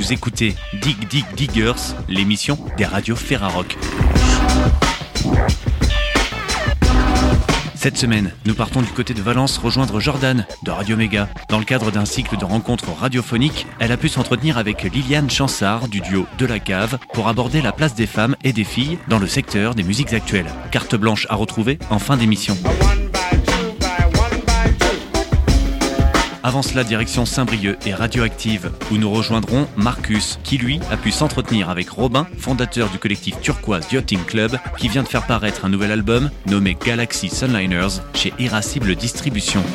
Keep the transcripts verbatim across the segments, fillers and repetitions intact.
Vous écoutez Dig Dig Diggers, l'émission des radios Ferrarock. Cette semaine, nous partons du côté de Valence rejoindre Jordan de Radio Méga. Dans le cadre d'un cycle de rencontres radiophoniques, elle a pu s'entretenir avec Liliane Chansard du duo De la Cave pour aborder la place des femmes et des filles dans le secteur des musiques actuelles. Carte blanche à retrouver en fin d'émission. Avant cela, direction Saint-Brieuc et Radioactive, où nous rejoindrons Marcus, qui lui a pu s'entretenir avec Robin, fondateur du collectif Turquoise Yachting Club, qui vient de faire paraître un nouvel album nommé Galaxy Sunliners chez Irascible Distribution.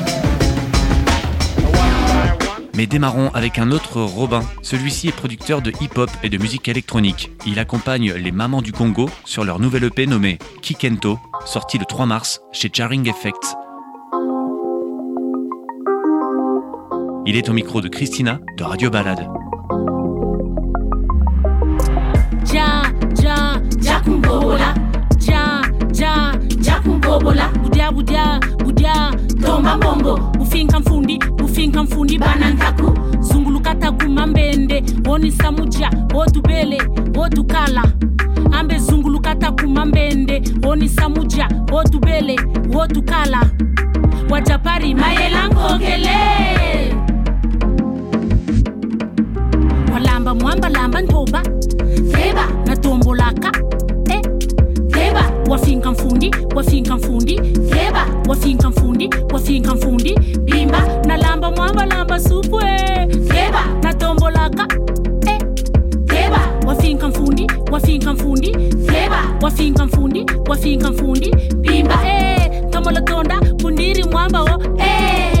Mais démarrons avec un autre Robin. Celui-ci est producteur de hip-hop et de musique électronique. Il accompagne les Mamans du Congo sur leur nouvel E P nommé Kikento, sorti le trois mars chez Jarring Effects. Il est au micro de Christina de Radio Balade. Ja, ja, ja kumbola. Ja, ja, ja kumbola. Budia, budia, budia. Tomba mbombo. Ufinka mfundi, ufinka mfundi banantaku. Zungulukata kumambende. Oni samuja, otubele, otukala. Ambe zungulukata kumambende. Oni samuja, otubele, otukala. Wajapari mayelango kele. Lamba mwamba lamba ntoba Teba na tombolaka Eh Teba wafinka mfundi wafinka mfundi Teba wafinka mfundi wafinka mfundi Bimba na lamba mwamba lamba supwe Teba na tombolaka Eh Teba wafinka mfundi wafinka mfundi Teba wafinka mfundi wafinka mfundi Bimba eh tomola tonda fundiri mwamba o eh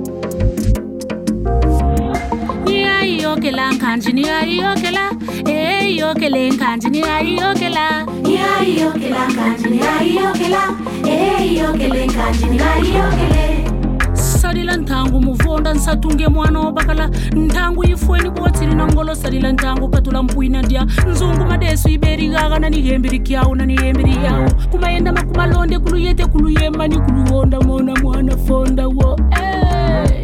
Yokela kanjini ai yokela eh yokela kanjini ai yokela ya yokela kanjini ai yokela eh yokela kanjini ai yokela sadila ntangu muvonda nsatunge mwana obakala ntangu ifweni botsiri nangolo sadila ntangu katula mpuina dia nzungu madesu iberi gaga na nihembiri kyao na nihembiri yao kumaenda makumalonde kuluyete kuluyema ni kuluonda mona mwana fonda wo eh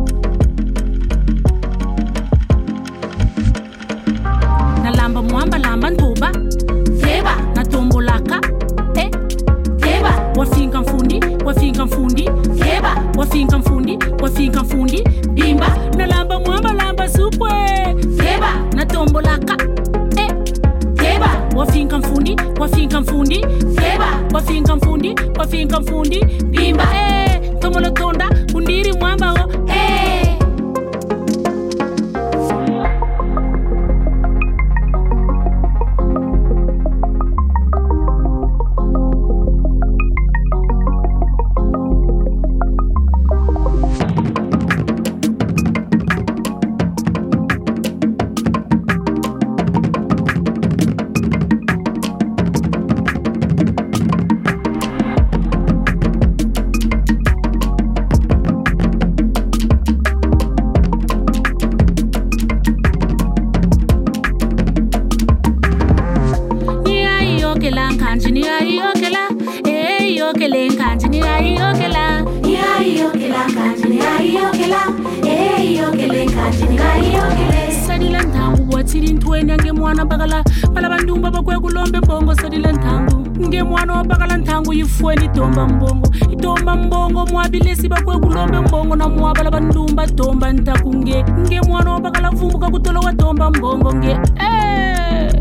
lamba mwamba lamba ntoba Teba na tombolaka Eh Teba wafinka mfundi wafinka mfundi Teba wafinka mfundi wafinka mfundi Bimba na lamba mwamba lamba supwe Teba na tombolaka Eh Teba wafinka mfundi wafinka mfundi Teba wafinka mfundi wafinka mfundi Bimba eh tomola tonda undiri mwamba o eh ifweni tomba mbongo itomba mbongo mwabilesi bakwe kulombe mbongo na mwabala bandumba tomba ntakunge nge mwana obakala vumbuka kutolo wa tomba mbongo nge eh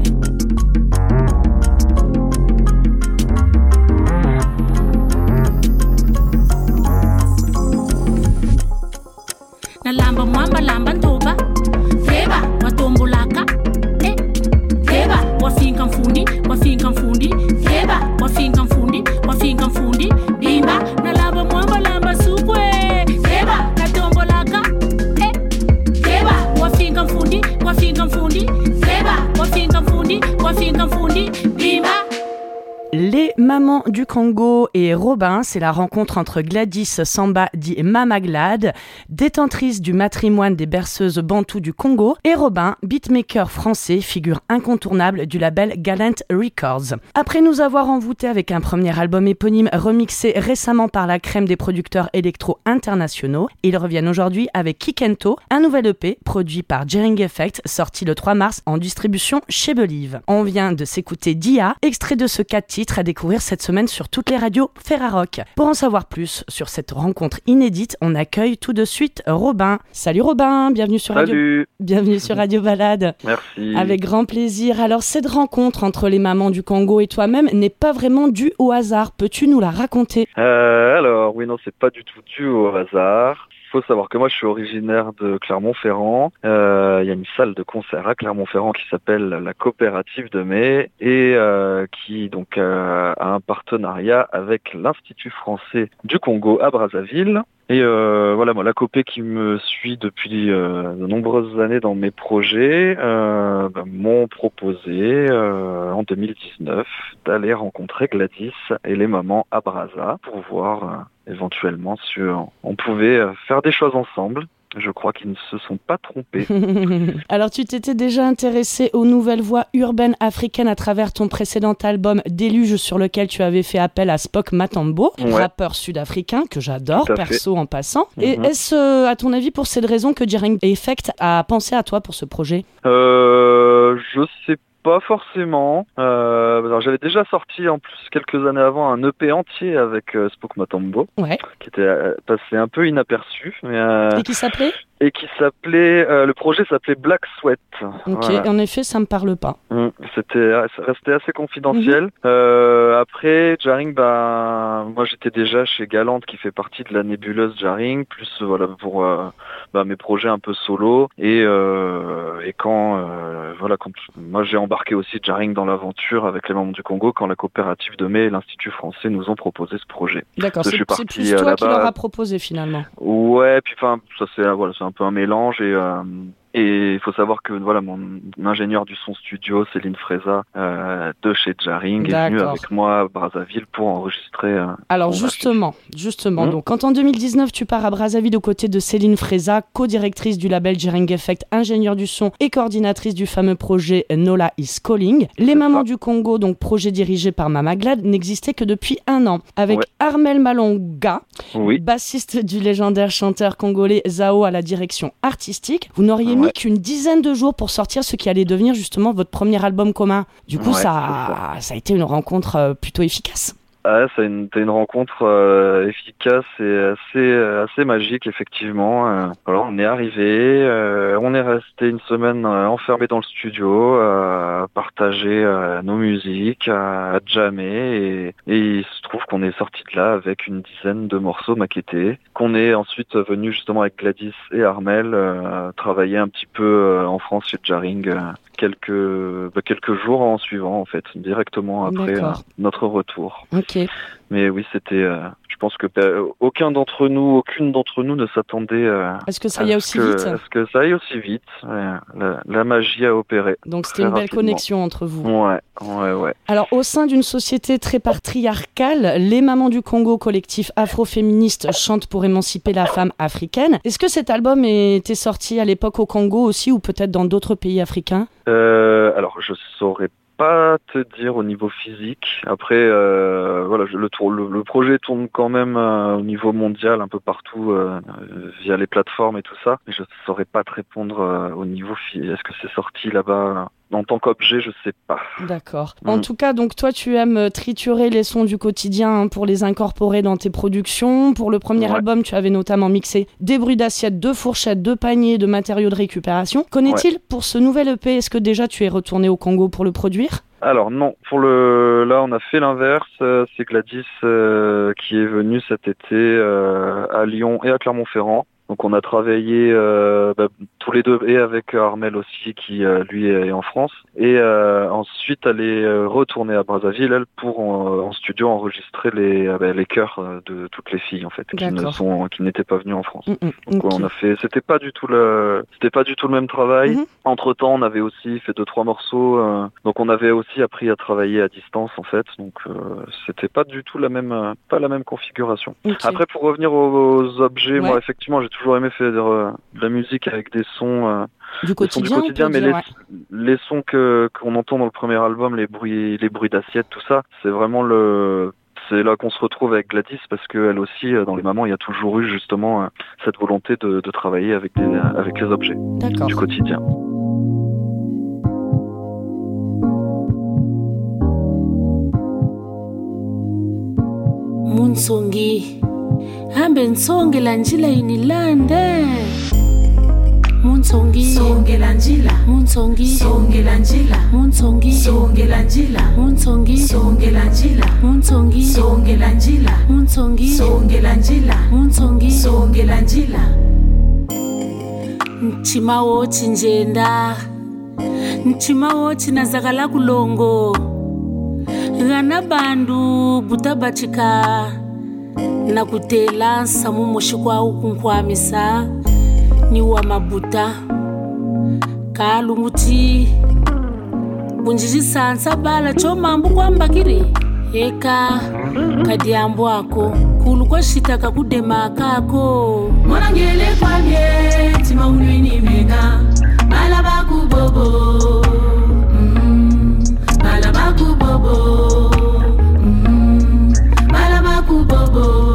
na lamba mwamba lamba ntoba Teba watombolaka eh Teba wafinka mfundi wafinka mfundi Teba wafinka mfundi wafinka mfundi Bimba na lamba mwamba lamba supwe Teba na tombolaka eh Teba wafinka mfundi wafinka mfundi Teba Maman du Congo et Robin, c'est la rencontre entre Gladys Samba dit Mama Glad, détentrice du matrimoine des berceuses bantoues du Congo, et Robin, beatmaker français, figure incontournable du label Gallant Records. Après nous avoir envoûtés avec un premier album éponyme remixé récemment par la crème des producteurs électro internationaux, ils reviennent aujourd'hui avec Kikento, un nouvel E P produit par Jering Effect, sorti le trois mars en distribution chez Believe. On vient de s'écouter Dia, extrait de ce quatre titres à découvrir cette semaine sur toutes les radios Ferrarock. Pour en savoir plus sur cette rencontre inédite, on accueille tout de suite Robin. Salut Robin, bienvenue sur Salut. Radio Bienvenue sur Radio Balade. Merci. Avec grand plaisir. Alors cette rencontre entre les mamans du Congo et toi-même n'est pas vraiment due au hasard. Peux-tu nous la raconter ? euh, Alors oui, non, c'est pas du tout dû au hasard. Il faut savoir que moi je suis originaire de Clermont-Ferrand. Il euh, y a une salle de concert à Clermont-Ferrand qui s'appelle la Coopérative de Mai et euh, qui donc euh, a un partenariat avec l'Institut français du Congo à Brazzaville. Et euh, voilà, moi, la Copé qui me suit depuis euh, de nombreuses années dans mes projets euh, bah, m'ont proposé euh, en deux mille dix-neuf d'aller rencontrer Gladys et les mamans à Brazza pour voir euh, éventuellement si euh, on pouvait euh, faire des choses ensemble. Je crois qu'ils ne se sont pas trompés. Alors, tu t'étais déjà intéressé aux nouvelles voix urbaines africaines à travers ton précédent album Déluge, sur lequel tu avais fait appel à Spock Matambo, ouais. rappeur sud-africain que j'adore, perso fait. En passant. Mm-hmm. Et est-ce, euh, à ton avis, pour cette raison que Jering Effect a pensé à toi pour ce projet ? euh, Je sais pas. Pas forcément. Euh, alors j'avais déjà sorti en plus quelques années avant un E P entier avec euh, Spock Matambo, ouais. qui était euh, passé un peu inaperçu. Mais, euh, et qui s'appelait Et qui s'appelait, euh, le projet s'appelait Black Sweat. Ok, voilà. En effet, ça me parle pas. Mmh, c'était, ça restait assez confidentiel. Mmh. Euh, après, Jering, bah, moi j'étais déjà chez Gallant, qui fait partie de la nébuleuse Jering, plus voilà pour euh, bah, mes projets un peu solo. Et, euh, et quand, euh, voilà, quand moi j'ai embarqué aussi Jering dans l'aventure avec les membres du Congo, quand la Coopérative de Mai et l'Institut français nous ont proposé ce projet. D'accord, c'est, c'est plus toi qui leur a proposé finalement. Ouais, puis enfin, ça c'est voilà, c'est un peu un mélange et euh, et il faut savoir que voilà, mon ingénieur du son studio, Céline Freza, euh, de chez Jering, est venu avec moi à Brazzaville pour enregistrer. Euh, Alors justement, justement, mmh. donc quand en deux mille dix-neuf tu pars à Brazzaville aux côtés de Céline Freza, co-directrice du label Jering Effect, ingénieure du son et coordinatrice du fameux projet Nola is Calling, les C'est Mamans ça. du Congo, donc projet dirigé par Mama Glad, n'existait que depuis un an, avec ouais. Armel Malonga, oui. bassiste du légendaire chanteur congolais Zao à la direction artistique. Vous n'auriez ouais. mis qu'une dizaine de jours pour sortir ce qui allait devenir justement votre premier album commun. Du coup, ouais, ça, ça. ça a été une rencontre euh, plutôt efficace. Ah, c'est une, une rencontre euh, efficace et assez, assez magique, effectivement. Euh, alors, on est arrivé, euh, on est resté une semaine euh, enfermé dans le studio, à euh, partager euh, nos musiques, à, à jammer, et, et il se trouve qu'on est sorti de là avec une dizaine de morceaux maquettés, qu'on est ensuite venu justement avec Gladys et Armel euh, travailler un petit peu euh, en France chez Jering. Euh, quelques bah, quelques jours en suivant en fait, directement après euh, notre retour. Ok. Mais oui, c'était euh, je pense que euh, aucun d'entre nous, aucune d'entre nous ne s'attendait euh, Est-ce que ça y a aussi que, vite à ce que ça aille aussi vite. Ouais, la, la magie a opéré. Donc c'était une belle rapidement. Connexion entre vous. Ouais, ouais, ouais. Alors au sein d'une société très patriarcale, les Mamans du Congo, collectif afroféministe, chantent pour émanciper la femme africaine. Est-ce que cet album était sorti à l'époque au Congo aussi, ou peut-être dans d'autres pays africains ? euh, Alors je saurais pas te dire au niveau physique. Après, euh, voilà, le, tour, le, le projet tourne quand même euh, au niveau mondial, un peu partout, euh, via les plateformes et tout ça. Mais je saurais pas te répondre euh, au niveau physique. Est-ce que c'est sorti là-bas en tant qu'objet, je sais pas. D'accord. Mmh. En tout cas, donc toi, tu aimes triturer les sons du quotidien hein, pour les incorporer dans tes productions. Pour le premier ouais. album, tu avais notamment mixé des bruits d'assiettes, de fourchettes, de paniers, de matériaux de récupération. Qu'en est-il ouais. pour ce nouvel E P ? Est-ce que déjà tu es retourné au Congo pour le produire ? Alors non, pour le là on a fait l'inverse, c'est Gladys euh, qui est venue cet été euh, à Lyon et à Clermont-Ferrand. Donc on a travaillé euh, bah, tous les deux, et avec Armel aussi, qui euh, lui est en France. Et euh, ensuite, elle est euh, retournée à Brazzaville, elle, pour en, en studio enregistrer les, euh, bah, les chœurs de toutes les filles, en fait, qui ne sont, qui n'étaient pas venues en France. Mmh, Donc okay. on a fait, c'était pas du tout le, c'était pas du tout le même travail. Mmh. Entre temps, on avait aussi fait deux trois morceaux. Euh, donc on avait aussi appris à travailler à distance, en fait. Donc euh, c'était pas du tout la même, euh, pas la même configuration. Okay. Après, pour revenir aux, aux objets, ouais. moi effectivement, j'ai toujours aimé faire euh, de la musique avec des sons. Euh, Du quotidien, du quotidien mais dire, les, ouais. les sons que qu'on entend dans le premier album, les bruits, les bruits d'assiette, tout ça, c'est vraiment le, c'est là qu'on se retrouve avec Gladys, parce que elle aussi, dans les mamans, il y a toujours eu justement cette volonté de, de travailler avec des, avec les objets D'accord. du quotidien. Munsongi, hambe nsonge la njila inilande. Munsongi songe la njila, Munsongi songe la njila, Munsongi songe la njila, Munsongi songe la njila, Munsongi songe la njila, Munsongi songe la njila, Munsongi songe la njila. Nchima wo chinjenda, nchima wo chinazakala kulongo. Gana bandu butabachika na kutela samu moshikwa ukunkwamisa ni wa mabuta kalumuti bunjiji sansa bala chomambu kwambakiri eka kadiambo ako kulukwa shitaka kudema kako monangele kwamye tima unwini mega bala bakubobo mm, bala bakubobo mm, bala bakubobo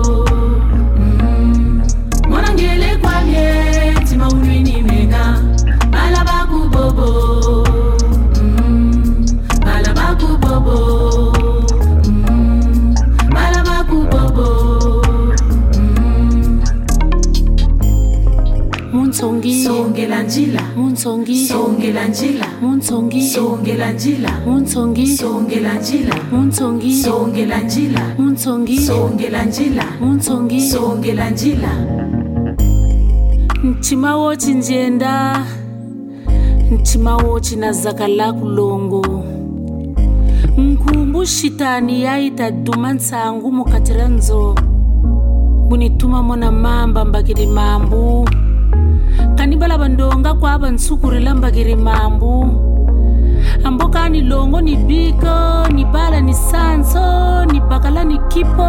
Munsongi songe la njila, Munsongi songe la njila, Munsongi songe la njila, Munsongi songe la njila, Munsongi songe la njila, Munsongi songe la njila, Munsongi songe la njila. Nchima wo chinjenda, nchima wo chinazakala kulongo. Nkumbu shitani yaita dumansangu mukatiranzo. Bunituma mona mamba mbakiri mambu. Kanibala bandonga kwa bansukuri lambagiri mambu. Amboka ni longo ni biko, ni bala ni sanso, ni bakala ni kipo.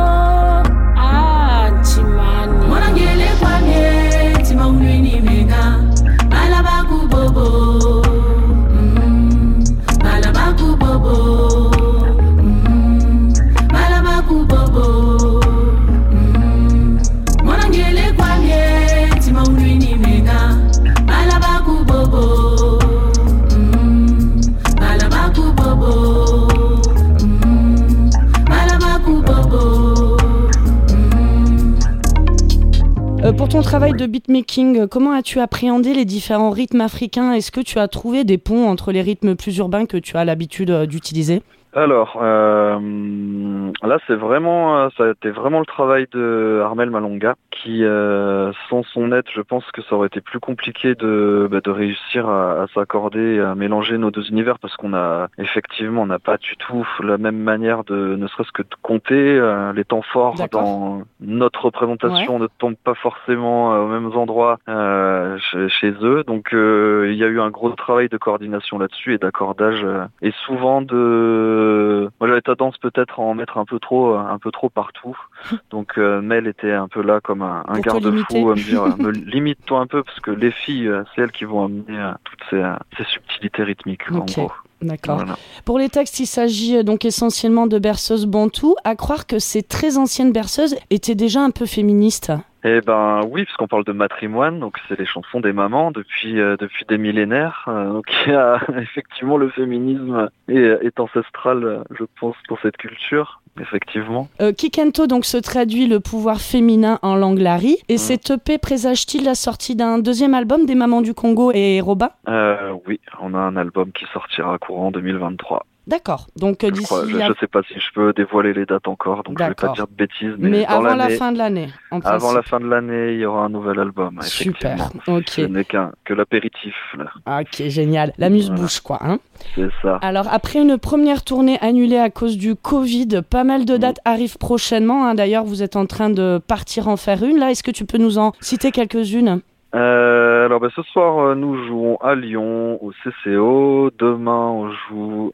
Ah, nchimani monangele kwa mye, tima unwini mega. Bala baku bobo, mm, bala baku bobo, mm, bala baku bobo, mm, monangele kwa mye, tima unwini mega. Bala baku bobo, mm, bala baku bobo, mm, bala baku bobo, mm. Euh, pour ton travail de beatmaking, comment as-tu appréhendé les différents rythmes africains ? Est-ce que tu as trouvé des ponts entre les rythmes plus urbains que tu as l'habitude euh, d'utiliser ? Alors, euh, là, c'est vraiment, ça a été vraiment le travail de Armel Malonga, qui, euh, sans son aide, je pense que ça aurait été plus compliqué de, bah, de réussir à, à s'accorder, à mélanger nos deux univers, parce qu'on a, effectivement, on n'a pas du tout la même manière de, ne serait-ce que de compter. Euh, les temps forts D'accord. dans notre représentation ouais. ne tombent pas forcément aux mêmes endroits euh, chez, chez eux. Donc, euh, il y a eu un gros travail de coordination là-dessus et d'accordage, euh, et souvent de Euh, moi j'avais tendance peut-être à en mettre un peu trop, un peu trop partout. Donc euh, Mel était un peu là comme un, un garde-fou, à me dire me limite-toi un peu parce que les filles, c'est elles qui vont amener euh, toutes ces, euh, ces subtilités rythmiques. Okay. En gros. D'accord. Voilà. Pour les textes, il s'agit donc essentiellement de berceuses bantoues. À croire que ces très anciennes berceuses étaient déjà un peu féministes. Eh ben oui, parce qu'on parle de matrimoine, donc c'est les chansons des mamans depuis euh, depuis des millénaires. Euh, donc il y a effectivement le féminisme est, est ancestral, je pense, pour cette culture. Effectivement. Euh, Kikento donc se traduit le pouvoir féminin en langue lari. Et mmh. cet E P présage-t-il la sortie d'un deuxième album des Mamans du Congo et Robin ? euh, Oui, on a un album qui sortira courant deux mille vingt-trois. D'accord. Donc d'ici. Je ne sais pas si je peux dévoiler les dates encore, donc D'accord. je ne vais pas dire de bêtises. Mais, mais dans avant la fin de l'année, en principe. Avant la fin de l'année, il y aura un nouvel album. Super. Ok. Ce n'est qu'un que l'apéritif là. Ok, génial. L'amuse-bouche, voilà. quoi. Hein C'est ça. Alors après une première tournée annulée à cause du Covid, pas mal de dates mmh. arrivent prochainement. Hein. D'ailleurs, vous êtes en train de partir en faire une. Là, est-ce que tu peux nous en citer quelques-unes? Euh, alors ben, ce soir euh, nous jouons à Lyon au C C O, demain on joue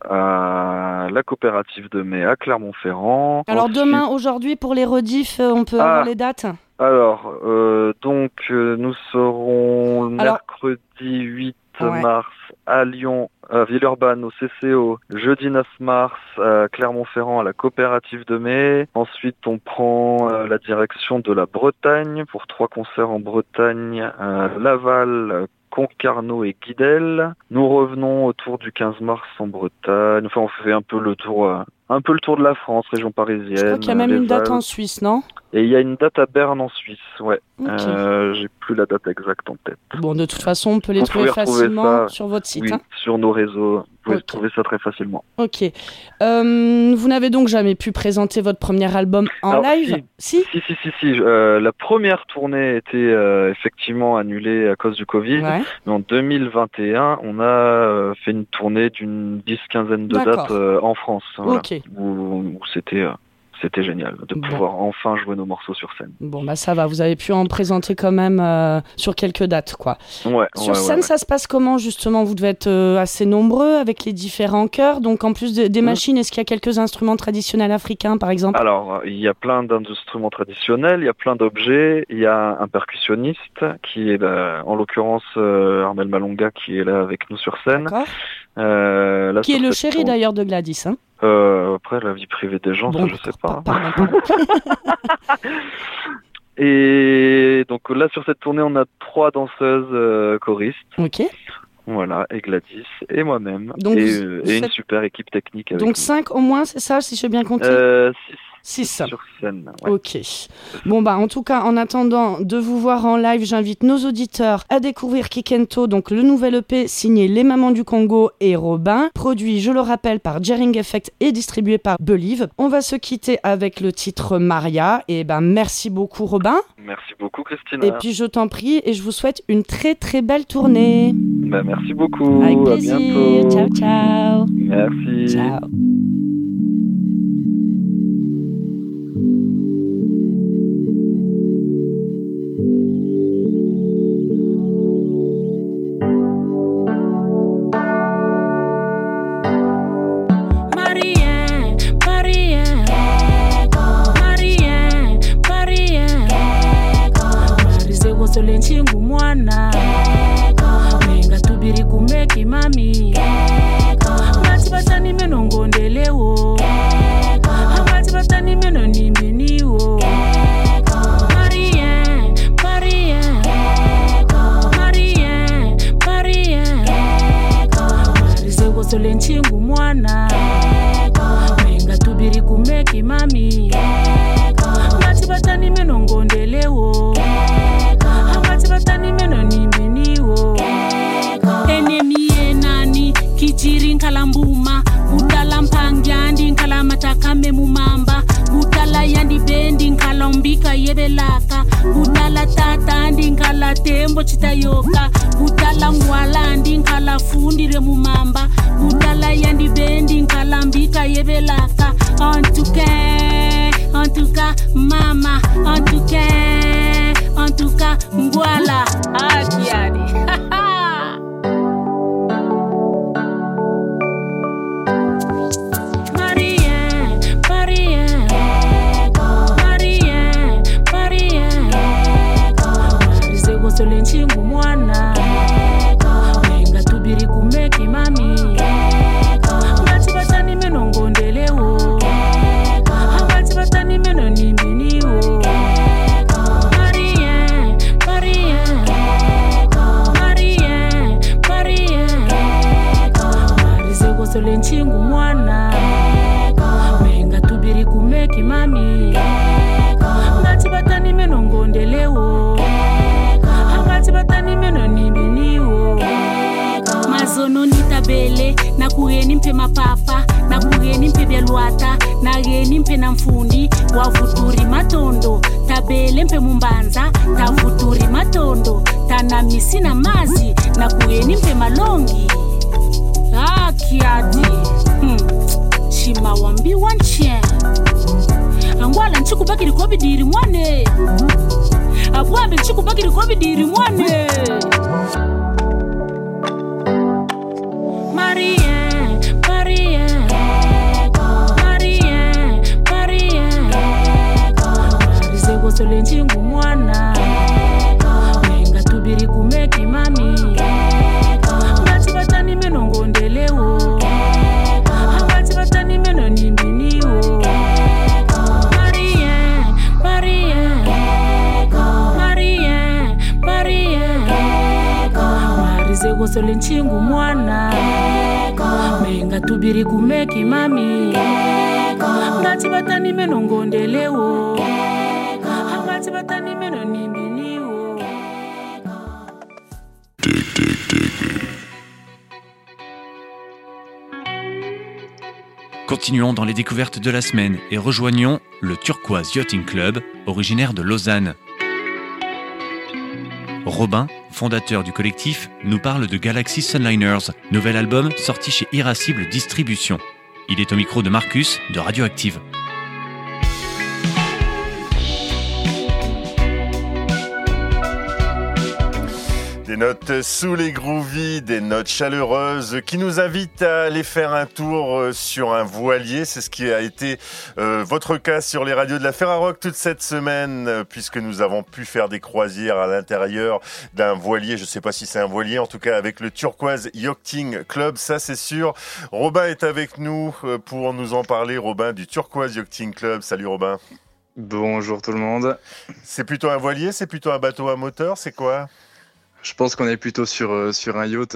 à la coopérative de mai à Clermont-Ferrand. Alors Ensuite... demain, aujourd'hui pour les rediffs, on peut ah, avoir les dates? Alors euh, donc euh, nous serons alors... mercredi huit ouais. mars à Lyon, à Villeurbanne au C C O, jeudi neuf mars à Clermont-Ferrand à la coopérative de mai. Ensuite on prend euh, la direction de la Bretagne pour trois concerts en Bretagne, à Laval, Concarneau et Guidel. Nous revenons autour du quinze mars en Bretagne. Enfin on fait un peu le tour, euh, un peu le tour de la France, région parisienne. Je crois qu'il y a même une date en Suisse, non? Et il y a une date à Berne en Suisse, ouais. Okay. Euh, j'ai plus la date exacte en tête. Bon, de toute façon, on peut les vous trouver facilement ça, sur votre site. Oui, hein sur nos réseaux, vous pouvez okay. trouver ça très facilement. Ok. Euh, vous n'avez donc jamais pu présenter votre premier album en Alors, live? Si, si, si, si. si, si. Euh, la première tournée était euh, effectivement annulée à cause du Covid. Ouais. Mais en deux mille vingt et un, on a euh, fait une tournée d'une dix-quinzaine de D'accord. dates euh, en France. Voilà, okay. où, où c'était... Euh, C'était génial de bon. pouvoir enfin jouer nos morceaux sur scène. Bon, bah ça va, vous avez pu en présenter quand même euh, sur quelques dates, quoi. Ouais, sur ouais, scène, ouais, ça ouais. se passe comment, justement? Vous devez être euh, assez nombreux avec les différents chœurs. Donc, en plus de, des machines, mmh. est-ce qu'il y a quelques instruments traditionnels africains, par exemple? Alors, il y a plein d'instruments traditionnels, il y a plein d'objets. Il y a un percussionniste qui est, là, en l'occurrence, euh, Armel Malonga, qui est là avec nous sur scène. D'accord. Euh, là, qui est le chéri, tour... d'ailleurs, de Gladys, hein. Euh, après, la vie privée des gens, bon, ça, je sais pas. Pardon, pardon. Et donc là, sur cette tournée, on a trois danseuses euh, choristes. Ok. Voilà, et Gladys, et moi-même, donc et, vous, euh, vous et faites... une super équipe technique. Avec donc nous. cinq au moins, c'est ça, si j'ai bien compté euh, six. six. Sur scène, ouais. Ok. Bon, bah, en tout cas, en attendant de vous voir en live, j'invite nos auditeurs à découvrir Kikento, donc le nouvel E P signé Les Mamans du Congo et Robin, produit, je le rappelle, par Jering Effect et distribué par Believe. On va se quitter avec le titre Maria. Et ben, merci beaucoup, Robin. Merci beaucoup, Christina. Et puis, je t'en prie, et je vous souhaite une très, très belle tournée. Ben, merci beaucoup. Avec plaisir. À bientôt. Ciao, ciao. Merci. Ciao. Chingu mwana Menga tubiri kumeki mami Ngati batani meno ngondelewo Ngati batani meno nimbiniwo Marien, Marien Marien, Marien Marize wosole nchingu mwana Menga tubiri kumeki mami Ngati batani meno ngondelewo Batani meno nimbiniwo Enemi enani Kijiri nkala mbuma Udala mpangyandi nkala matakame mumamba Udala yandi bendi nkala mbika yebelaka Udala tatandi nkala tembo chitayoka Udala ngwalandi nkala fundire mumamba Udala yandi bendi nkala mbika yebelaka En tout cas, en tout cas, mama En tout cas En tout cas, voilà. Ah, Kiadi. Marien, Marien. Marien, Marien. Marize wosole nchingu mwana. Menga tubiri kumeki mami. Ngati batani meno ngondelewo. Ngati batani meno nimbiniwo. Sole nchingu mwana Menga tubiri kumeki mami Ngati batani meno ngondelewo Ngati batani meno nimbiniwo Mazono nitabele Na kuheni mpe mapapa nakugeni mpe byalwata nageni mpe na mfundi wavuturi matondo tabele mpe mumbanza tavuturi matondo tana misi na mazi nakugeni mpe malongi akiadi hmm. Chima wambi wanchien angwala nchikubakiri kobidiri mwane abwambe nchikubakiri kobidiri mwane Maria Maria Maria Maria Marizego solenchi ngumwana Menga tubiri kumeki mami Ngati batani meno ngondelewo Ngati batani meno nimbiniwo Maria Maria Maria Maria Marizego solenchi ngumwana Menga tubiri kumeki mami Ngati batani meno ngondelewo Ngati batani meno nimbiniwo Continuons dans les découvertes de la semaine et rejoignons le Turquoise Yachting Club, originaire de Lausanne. Robin, fondateur du collectif, nous parle de Galaxy Sunliners, nouvel album sorti chez Irascible Distribution. Il est au micro de Marcus de Radioactive. Des notes sous les groovies, des notes chaleureuses qui nous invitent à aller faire un tour sur un voilier. C'est ce qui a été euh, votre cas sur les radios de la Ferrarock toute cette semaine, euh, puisque nous avons pu faire des croisières à l'intérieur d'un voilier. Je ne sais pas si c'est un voilier, en tout cas avec le Turquoise Yachting Club, ça c'est sûr. Robin est avec nous pour nous en parler. Robin du Turquoise Yachting Club. Salut Robin. Bonjour tout le monde. C'est plutôt un voilier, c'est plutôt un bateau à moteur, c'est quoi ? Je pense qu'on est plutôt sur, euh, sur un yacht.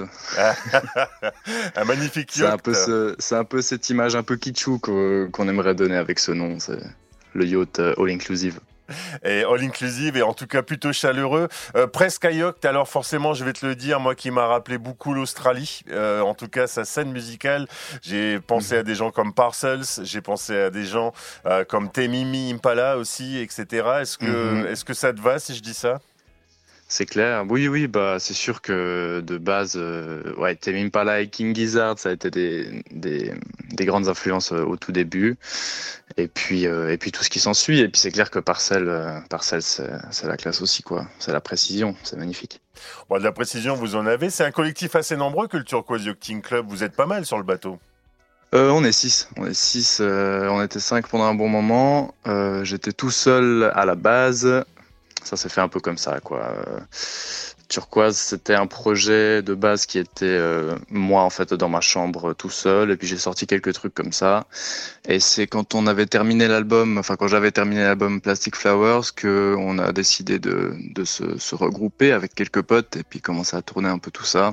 Un magnifique yacht. C'est un peu, ce, c'est un peu cette image un peu kitschou qu'on, qu'on aimerait donner avec ce nom. C'est le yacht euh, all inclusive. Et all inclusive et en tout cas plutôt chaleureux. Euh, presque un yacht, alors forcément je vais te le dire, moi qui m'a rappelé beaucoup l'Australie, euh, en tout cas sa scène musicale. J'ai pensé mmh. à des gens comme Parcels, j'ai pensé à des gens euh, comme Tame Impala aussi, et cetera. Est-ce que, mmh. est-ce que ça te va si je dis ça ? C'est clair, oui, oui, bah c'est sûr que de base, euh, ouais, Tame Impala et King Gizzard, ça a été des des, des grandes influences euh, au tout début, et puis euh, et puis tout ce qui s'ensuit, et puis c'est clair que Parcel, euh, Parcel, c'est, c'est la classe aussi quoi, c'est la précision, c'est magnifique. Bon, de la précision, vous en avez. C'est un collectif assez nombreux que le Turquoise Yachting Club. Vous êtes pas mal sur le bateau. Euh, on est six, on est six, euh, on était cinq pendant un bon moment. Euh, j'étais tout seul à la base. Ça s'est fait un peu comme ça, quoi. Euh, Turquoise, c'était un projet de base qui était euh, moi, en fait, dans ma chambre tout seul. Et puis j'ai sorti quelques trucs comme ça. Et c'est quand on avait terminé l'album, enfin quand j'avais terminé l'album Plastic Flowers, que on a décidé de, de se, se regrouper avec quelques potes et puis commencer à tourner un peu tout ça.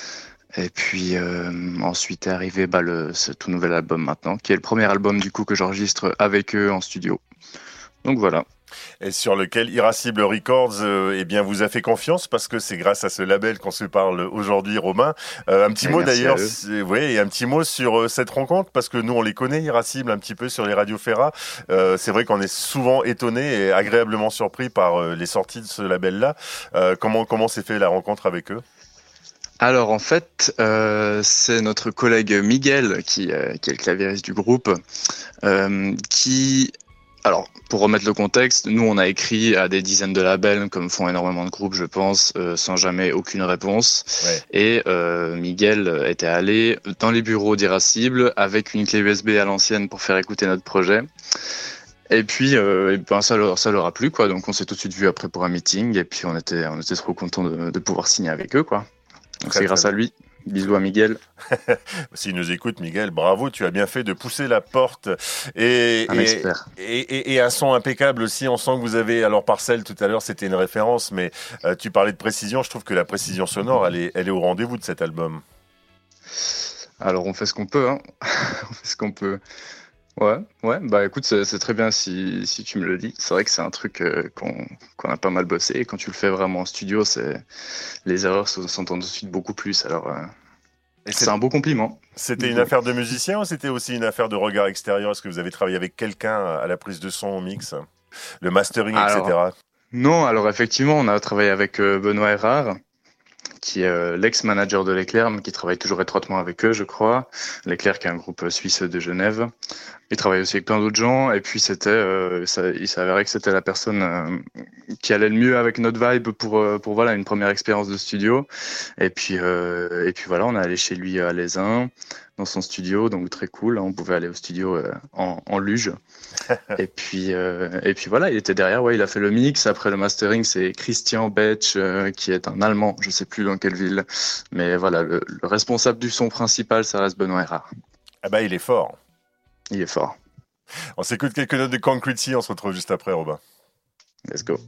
Et puis euh, ensuite est arrivé bah, le, ce tout nouvel album maintenant, qui est le premier album du coup que j'enregistre avec eux en studio. Donc voilà. Et sur lequel Irascible Records euh, eh bien, vous a fait confiance parce que c'est grâce à ce label qu'on se parle aujourd'hui, Romain. Euh, un petit et mot d'ailleurs, oui, et un petit mot sur euh, cette rencontre parce que nous on les connaît, Irascible, un petit peu sur les radios Ferra. Euh, c'est vrai qu'on est souvent étonné et agréablement surpris par euh, les sorties de ce label-là. Euh, comment comment s'est fait la rencontre avec eux ? Alors en fait, euh, c'est notre collègue Miguel qui, euh, qui est le claviériste du groupe, euh, qui Alors, pour remettre le contexte, nous, on a écrit à des dizaines de labels, comme font énormément de groupes, je pense, euh, sans jamais aucune réponse. Ouais. Et euh, Miguel était allé dans les bureaux d'Irascible avec une clé U S B à l'ancienne pour faire écouter notre projet. Et puis, euh, et ben, ça, leur, ça leur a plu, quoi. Donc, on s'est tout de suite vu après pour un meeting. Et puis, on était, on était trop contents de, de pouvoir signer avec eux, quoi. Donc, très, c'est grâce à lui. Bisous à Miguel. S'il nous écoute, Miguel, bravo, tu as bien fait de pousser la porte. Et, un et, expert. Et, et, et un son impeccable aussi. On sent que vous avez, alors Parcel tout à l'heure, c'était une référence, mais euh, tu parlais de précision. Je trouve que la précision sonore, elle est, elle est au rendez-vous de cet album. Alors, on fait ce qu'on peut, hein. On fait ce qu'on peut. Ouais, ouais, bah écoute, c'est, c'est très bien si, si tu me le dis. C'est vrai que c'est un truc euh, qu'on, qu'on a pas mal bossé. Et quand tu le fais vraiment en studio, c'est, les erreurs s'entendent tout de suite beaucoup plus. Alors, euh, Et c'est, c'est un beau compliment. C'était une affaire de musicien ou c'était aussi une affaire de regard extérieur? Est-ce que vous avez travaillé avec quelqu'un à la prise de son, au mix, le mastering, alors, et cetera? Non, alors effectivement, on a travaillé avec euh, Benoît Erard, qui est euh, l'ex-manager de l'Éclair, mais qui travaille toujours étroitement avec eux, je crois. L'Éclair, qui est un groupe suisse de Genève. Il travaille aussi avec plein d'autres gens, et puis c'était, euh, ça, il s'avérait que c'était la personne euh, qui allait le mieux avec notre vibe pour, euh, pour voilà, une première expérience de studio. Et puis, euh, et puis voilà, on est allé chez lui à Lézin, dans son studio, donc très cool. On pouvait aller au studio euh, en, en luge. et puis, euh, et puis voilà, il était derrière, ouais, il a fait le mix. Après le mastering, c'est Christian Betsch, euh, qui est un Allemand, je sais plus dans quelle ville, mais voilà, le, le responsable du son principal, ça reste Benoît Erard. Ah bah, il est fort. Il est fort. On s'écoute quelques notes de Concrete Sea, on se retrouve juste après, Robin. Let's go.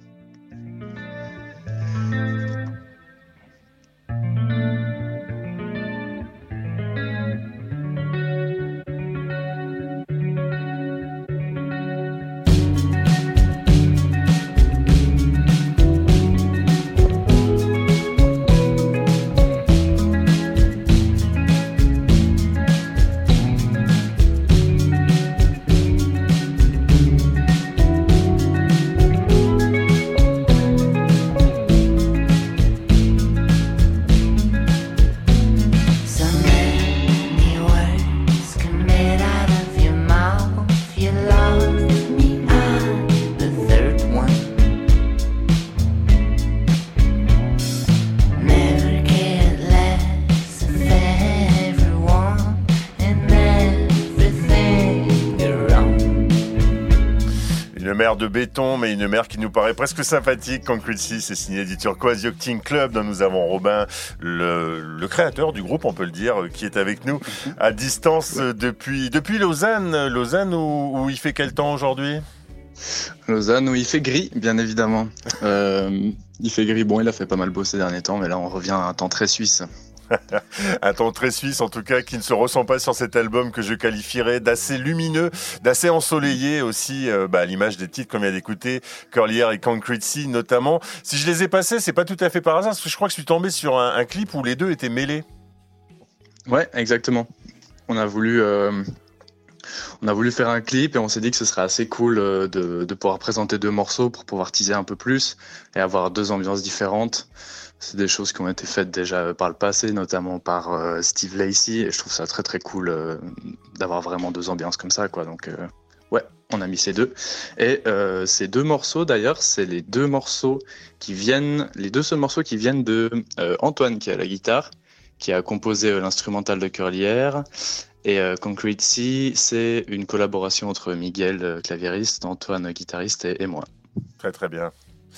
De béton, mais une mer qui nous paraît presque sympathique. Concrete Sea, c'est signé du Turquoise Yachting Club, dont nous avons Robin, le, le créateur du groupe, on peut le dire, qui est avec nous à distance depuis, depuis Lausanne. Lausanne où, où il fait quel temps aujourd'hui? Lausanne où il fait gris, bien évidemment. euh, il fait gris, bon, il a fait pas mal beau ces derniers temps, mais là on revient à un temps très suisse. Un ton très suisse en tout cas, qui ne se ressent pas sur cet album que je qualifierais d'assez lumineux, d'assez ensoleillé aussi, euh, bah, à l'image des titres qu'on vient d'écouter, Curly Air et Concrete Sea notamment. Si je les ai passés, c'est pas tout à fait par hasard, parce que je crois que je suis tombé sur un, un clip où les deux étaient mêlés. Ouais, exactement. On a voulu... Euh... On a voulu faire un clip et on s'est dit que ce serait assez cool de, de pouvoir présenter deux morceaux pour pouvoir teaser un peu plus et avoir deux ambiances différentes. C'est des choses qui ont été faites déjà par le passé, notamment par euh, Steve Lacy, et je trouve ça très très cool euh, d'avoir vraiment deux ambiances comme ça, quoi. Donc euh, ouais, on a mis ces deux. Et euh, ces deux morceaux, d'ailleurs, c'est les deux morceaux qui viennent, les deux seuls morceaux qui viennent de euh, Antoine, qui est à la guitare, qui a composé euh, l'instrumental de Curly Air. Et euh, Concrete Sea, c'est une collaboration entre Miguel, euh, claviériste, Antoine, guitariste, et, et moi. Très très bien.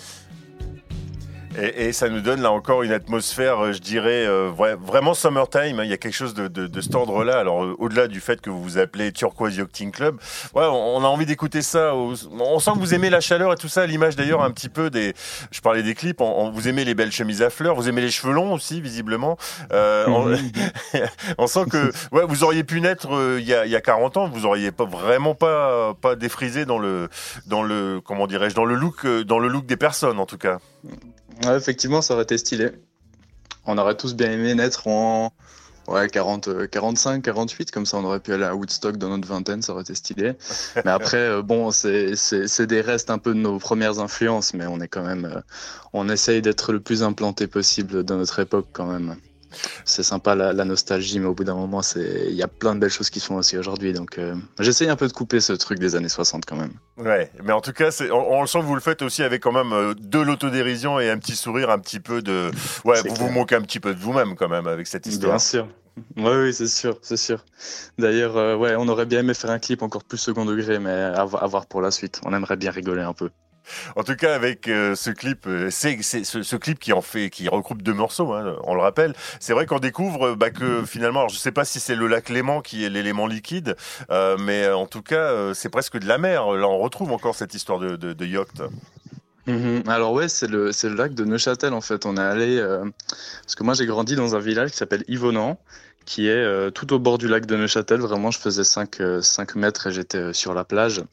Et, et ça nous donne là encore une atmosphère, je dirais, euh, vraiment summertime. Hein. Il y a quelque chose de, de, de cet ordre-là. Alors, euh, au-delà du fait que vous vous appelez Turquoise Yachting Club, ouais, on, on a envie d'écouter ça. On sent que vous aimez la chaleur et tout ça, à l'image d'ailleurs un petit peu des... Je parlais des clips, on, on, vous aimez les belles chemises à fleurs, vous aimez les cheveux longs aussi, visiblement. Euh, on, on sent que ouais, vous auriez pu naître euh, il, y a, il y a quarante ans, vous auriez pas, vraiment pas, pas défrisé dans le, dans le, comment dirais-je, dans le look, dans le look des personnes en tout cas. Ouais, effectivement, ça aurait été stylé. On aurait tous bien aimé naître en ouais, quarante, quarante-cinq, quarante-huit, comme ça on aurait pu aller à Woodstock dans notre vingtaine, ça aurait été stylé. Mais après, euh, bon, c'est, c'est, c'est des restes un peu de nos premières influences, mais on est quand même, euh, on essaye d'être le plus implanté possible dans notre époque quand même. C'est sympa la, la nostalgie, mais au bout d'un moment, c'est il y a plein de belles choses qui se font aussi aujourd'hui. Donc, euh, j'essaye un peu de couper ce truc des années soixante quand même. Ouais, mais en tout cas, c'est, on, on le sent que vous le faites aussi avec quand même euh, de l'autodérision et un petit sourire, un petit peu de... Ouais, c'est vous clair. Vous moquez un petit peu de vous-même quand même avec cette histoire. Bien sûr. Oui, oui, c'est sûr, c'est sûr. D'ailleurs, euh, ouais, on aurait bien aimé faire un clip encore plus second degré, mais à, à voir pour la suite. On aimerait bien rigoler un peu. En tout cas, avec euh, ce clip, euh, c'est, c'est ce, ce clip qui en fait, qui regroupe deux morceaux, hein, on le rappelle. C'est vrai qu'on découvre bah, que finalement, alors, je sais pas si c'est le lac Léman qui est l'élément liquide, euh, mais en tout cas, euh, c'est presque de la mer. Là, on retrouve encore cette histoire de, de, de yacht. Mmh. Alors ouais, c'est le c'est le lac de Neuchâtel en fait. On est allé euh, parce que moi j'ai grandi dans un village qui s'appelle Yvonand, qui est euh, tout au bord du lac de Neuchâtel. Vraiment, je faisais cinq mètres et j'étais sur la plage.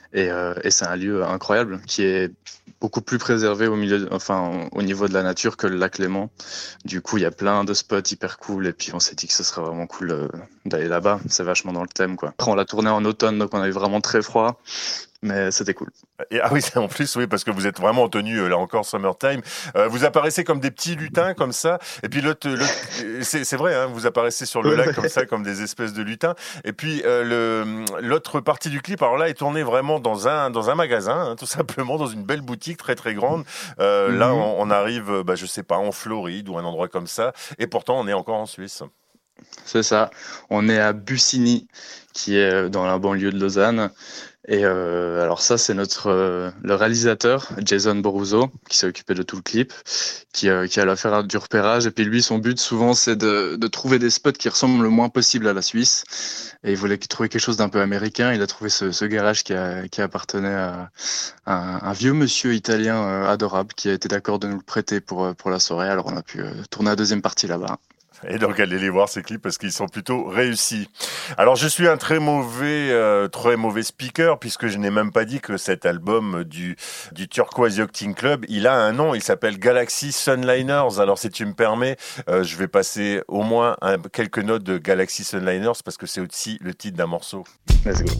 Et, euh, et c'est un lieu incroyable qui est beaucoup plus préservé au milieu, de, enfin au niveau de la nature que le lac Léman. Du coup, il y a plein de spots hyper cool et puis on s'est dit que ce serait vraiment cool euh, d'aller là-bas. C'est vachement dans le thème, quoi. Après, on l'a tourné en automne, donc on avait vraiment très froid. Mais c'était cool. Et, ah oui, en plus, oui, parce que vous êtes vraiment en tenue, là encore, summertime. Euh, vous apparaissez comme des petits lutins, comme ça. Et puis, l'autre, l'autre c'est, c'est vrai, hein, vous apparaissez sur le lac, comme ça, comme des espèces de lutins. Et puis, euh, le, l'autre partie du clip, alors là, est tournée vraiment dans un, dans un magasin, hein, tout simplement, dans une belle boutique très, très grande. Euh, mm-hmm. Là, on, on arrive, bah, je sais pas, en Floride ou un endroit comme ça. Et pourtant, on est encore en Suisse. C'est ça. On est à Bussigny, qui est dans la banlieue de Lausanne. Et euh, alors ça, c'est notre euh, le réalisateur, Jason Boruzzo, qui s'est occupé de tout le clip, qui, euh, qui allait faire du repérage. Et puis lui, son but, souvent, c'est de, de trouver des spots qui ressemblent le moins possible à la Suisse. Et il voulait trouver quelque chose d'un peu américain. Il a trouvé ce, ce garage qui, a, qui appartenait à, à un, un vieux monsieur italien euh, adorable qui a été d'accord de nous le prêter pour, pour la soirée. Alors on a pu euh, tourner la deuxième partie là-bas. Et donc allez les voir ces clips parce qu'ils sont plutôt réussis. Alors je suis un très mauvais, euh, très mauvais speaker puisque je n'ai même pas dit que cet album du du Turquoise Yachting Club, il a un nom, il s'appelle Galaxy Sunliners. Alors si tu me permets, euh, je vais passer au moins un, quelques notes de Galaxy Sunliners parce que c'est aussi le titre d'un morceau. Let's go.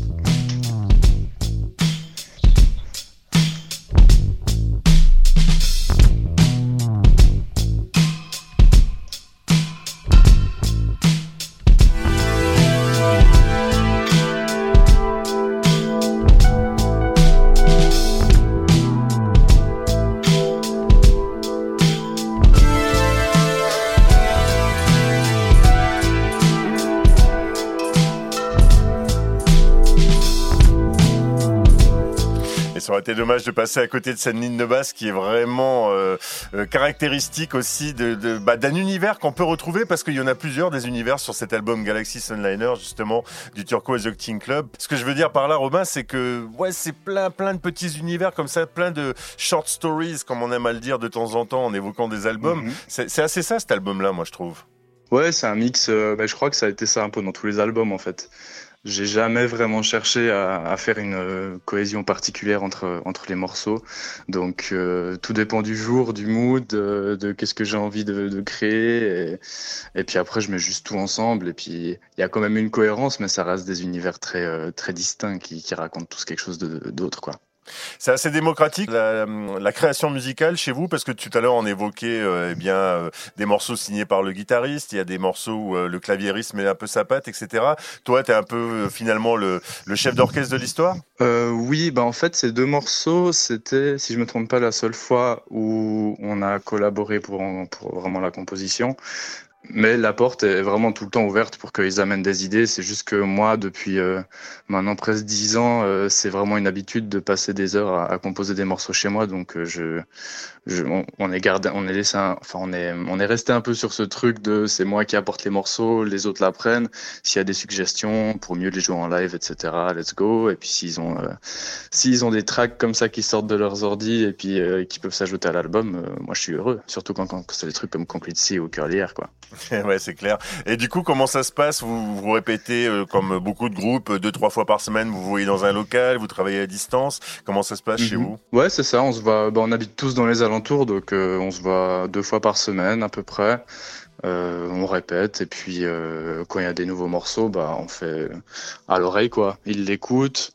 Ça aurait été dommage de passer à côté de cette ligne de basse qui est vraiment euh, euh, caractéristique aussi de, de, bah, d'un univers qu'on peut retrouver parce qu'il y en a plusieurs des univers sur cet album Galaxy Sunliner justement du Turquoise Yachting Club. Ce que je veux dire par là, Robin, c'est que ouais, c'est plein plein de petits univers comme ça, plein de short stories comme on aime à le dire de temps en temps en évoquant des albums. Mm-hmm. C'est, c'est assez ça cet album-là, moi je trouve. Ouais, c'est un mix. Euh, bah, je crois que ça a été ça un peu dans tous les albums en fait. J'ai jamais vraiment cherché à, à faire une euh, cohésion particulière entre entre les morceaux. Donc euh, tout dépend du jour, du mood, de, de qu'est-ce que j'ai envie de, de créer. Et, et puis après, je mets juste tout ensemble. Et puis il y a quand même une cohérence, mais ça reste des univers très euh, très distincts qui, qui racontent tous quelque chose de, d'autre, quoi. C'est assez démocratique la, la création musicale chez vous parce que tout à l'heure on évoquait euh, eh bien euh, des morceaux signés par le guitariste, il y a des morceaux où euh, le claviériste met un peu sa patte, et cetera. Toi, t'es un peu euh, finalement le, le chef d'orchestre de l'histoire. Euh, oui, bah en fait ces deux morceaux, c'était, si je me trompe pas, la seule fois où on a collaboré pour pour vraiment la composition. Mais la porte est vraiment tout le temps ouverte pour qu'ils amènent des idées. C'est juste que moi, depuis euh, maintenant presque dix ans, euh, c'est vraiment une habitude de passer des heures à, à composer des morceaux chez moi. Donc, euh, je, je, on, on est gardé, on est laissé, un, enfin, on est, on est resté un peu sur ce truc de c'est moi qui apporte les morceaux, les autres l'apprennent. S'il y a des suggestions pour mieux les jouer en live, et cetera, let's go. Et puis s'ils ont, euh, s'ils ont des tracks comme ça qui sortent de leurs ordis et puis euh, qui peuvent s'ajouter à l'album, euh, moi je suis heureux. Surtout quand, quand c'est des trucs comme Concrete Sea ou Curly Air, quoi. Ouais, c'est clair. Et du coup, comment ça se passe? Vous vous répétez euh, comme beaucoup de groupes deux, trois fois par semaine. Vous vous voyez dans un local, vous travaillez à distance. Comment ça se passe mm-hmm. chez vous? Ouais, c'est ça. On se voit. Bah, on habite tous dans les alentours, donc euh, on se voit deux fois par semaine à peu près. Euh, on répète et puis euh, quand il y a des nouveaux morceaux, bah on fait à l'oreille quoi. Ils l'écoutent.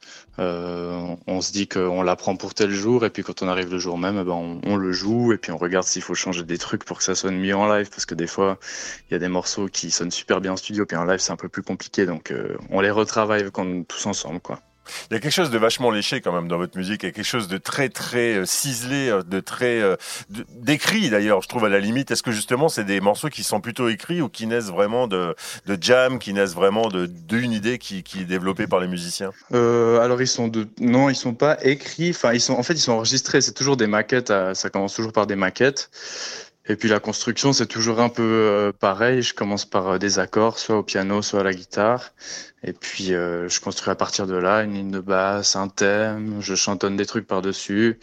Euh, on se dit qu'on l'apprend pour tel jour et puis quand on arrive le jour même, ben on, on le joue et puis on regarde s'il faut changer des trucs pour que ça sonne mieux en live parce que des fois il y a des morceaux qui sonnent super bien en studio puis en live c'est un peu plus compliqué donc euh, on les retravaille quand, tous ensemble quoi. Il y a quelque chose de vachement léché quand même dans votre musique, il y a quelque chose de très très euh, ciselé, de très euh, de, d'écrit d'ailleurs, je trouve à la limite. Est-ce que justement c'est des morceaux qui sont plutôt écrits ou qui naissent vraiment de, de jam, qui naissent vraiment de d'une idée qui, qui est développée par les musiciens? euh, Alors ils sont de non, ils sont pas écrits. Enfin ils sont en fait ils sont enregistrés. C'est toujours des maquettes. À... Ça commence toujours par des maquettes. Et puis la construction, c'est toujours un peu euh, pareil. Je commence par euh, des accords, soit au piano, soit à la guitare. Et puis euh, je construis à partir de là une ligne de basse, un thème. Je chantonne des trucs par-dessus.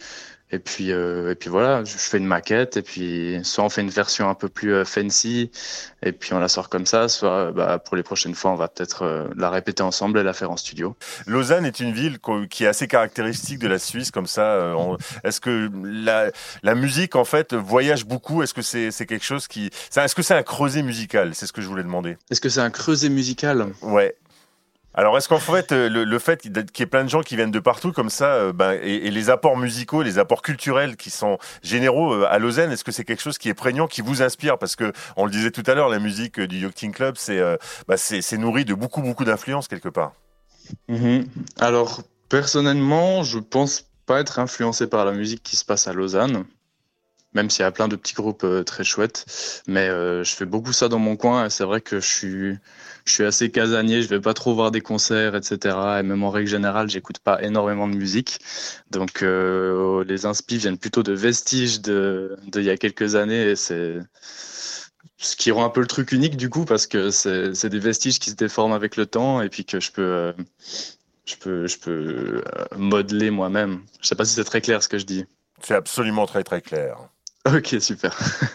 Et puis, euh, et puis voilà, je fais une maquette et puis soit on fait une version un peu plus euh, fancy et puis on la sort comme ça, soit bah, pour les prochaines fois on va peut-être euh, la répéter ensemble et la faire en studio. Lausanne est une ville qui est assez caractéristique de la Suisse comme ça. Euh, on... Est-ce que la, la musique en fait voyage beaucoup? Est-ce que c'est, c'est quelque chose qui... Est-ce que c'est un creuset musical? C'est ce que je voulais demander. Est-ce que c'est un creuset musical? Ouais. Alors, est-ce qu'en fait, le, le fait qu'il y ait plein de gens qui viennent de partout comme ça, euh, ben, et, et les apports musicaux, les apports culturels qui sont généraux euh, à Lausanne, est-ce que c'est quelque chose qui est prégnant, qui vous inspire? Parce que, on le disait tout à l'heure, la musique du Yachting Club, c'est, euh, bah, c'est, c'est nourri de beaucoup, beaucoup d'influences quelque part. Mmh. Alors, personnellement, je pense pas être influencé par la musique qui se passe à Lausanne. Même s'il y a plein de petits groupes euh, très chouettes, mais euh, je fais beaucoup ça dans mon coin et c'est vrai que je suis, je suis assez casanier, je vais pas trop voir des concerts, et cetera. Et même en règle générale, j'écoute pas énormément de musique, donc euh, les inspi viennent plutôt de vestiges de, de il y a quelques années et c'est ce qui rend un peu le truc unique du coup parce que c'est, c'est des vestiges qui se déforment avec le temps et puis que je peux, euh, je peux, je peux euh, modeler moi-même. Je sais pas si c'est très clair ce que je dis. C'est absolument très très clair. Ok, super.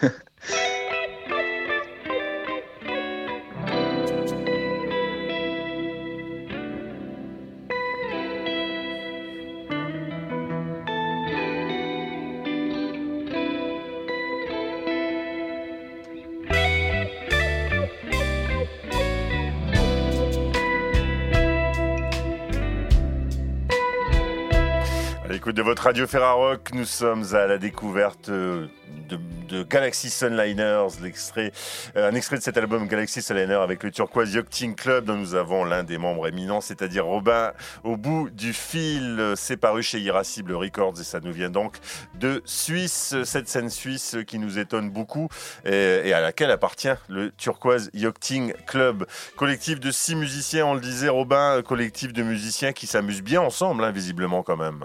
De votre radio Ferrarock, nous sommes à la découverte de, de Galaxy Sunliners, l'extrait, euh, un extrait de cet album Galaxy Sunliner avec le Turquoise Yachting Club dont nous avons l'un des membres éminents, c'est-à-dire Robin au bout du fil. C'est paru chez Irascible Records et ça nous vient donc de Suisse, cette scène suisse qui nous étonne beaucoup et, et à laquelle appartient le Turquoise Yachting Club. Collectif de six musiciens, on le disait Robin, collectif de musiciens qui s'amusent bien ensemble, hein, visiblement quand même.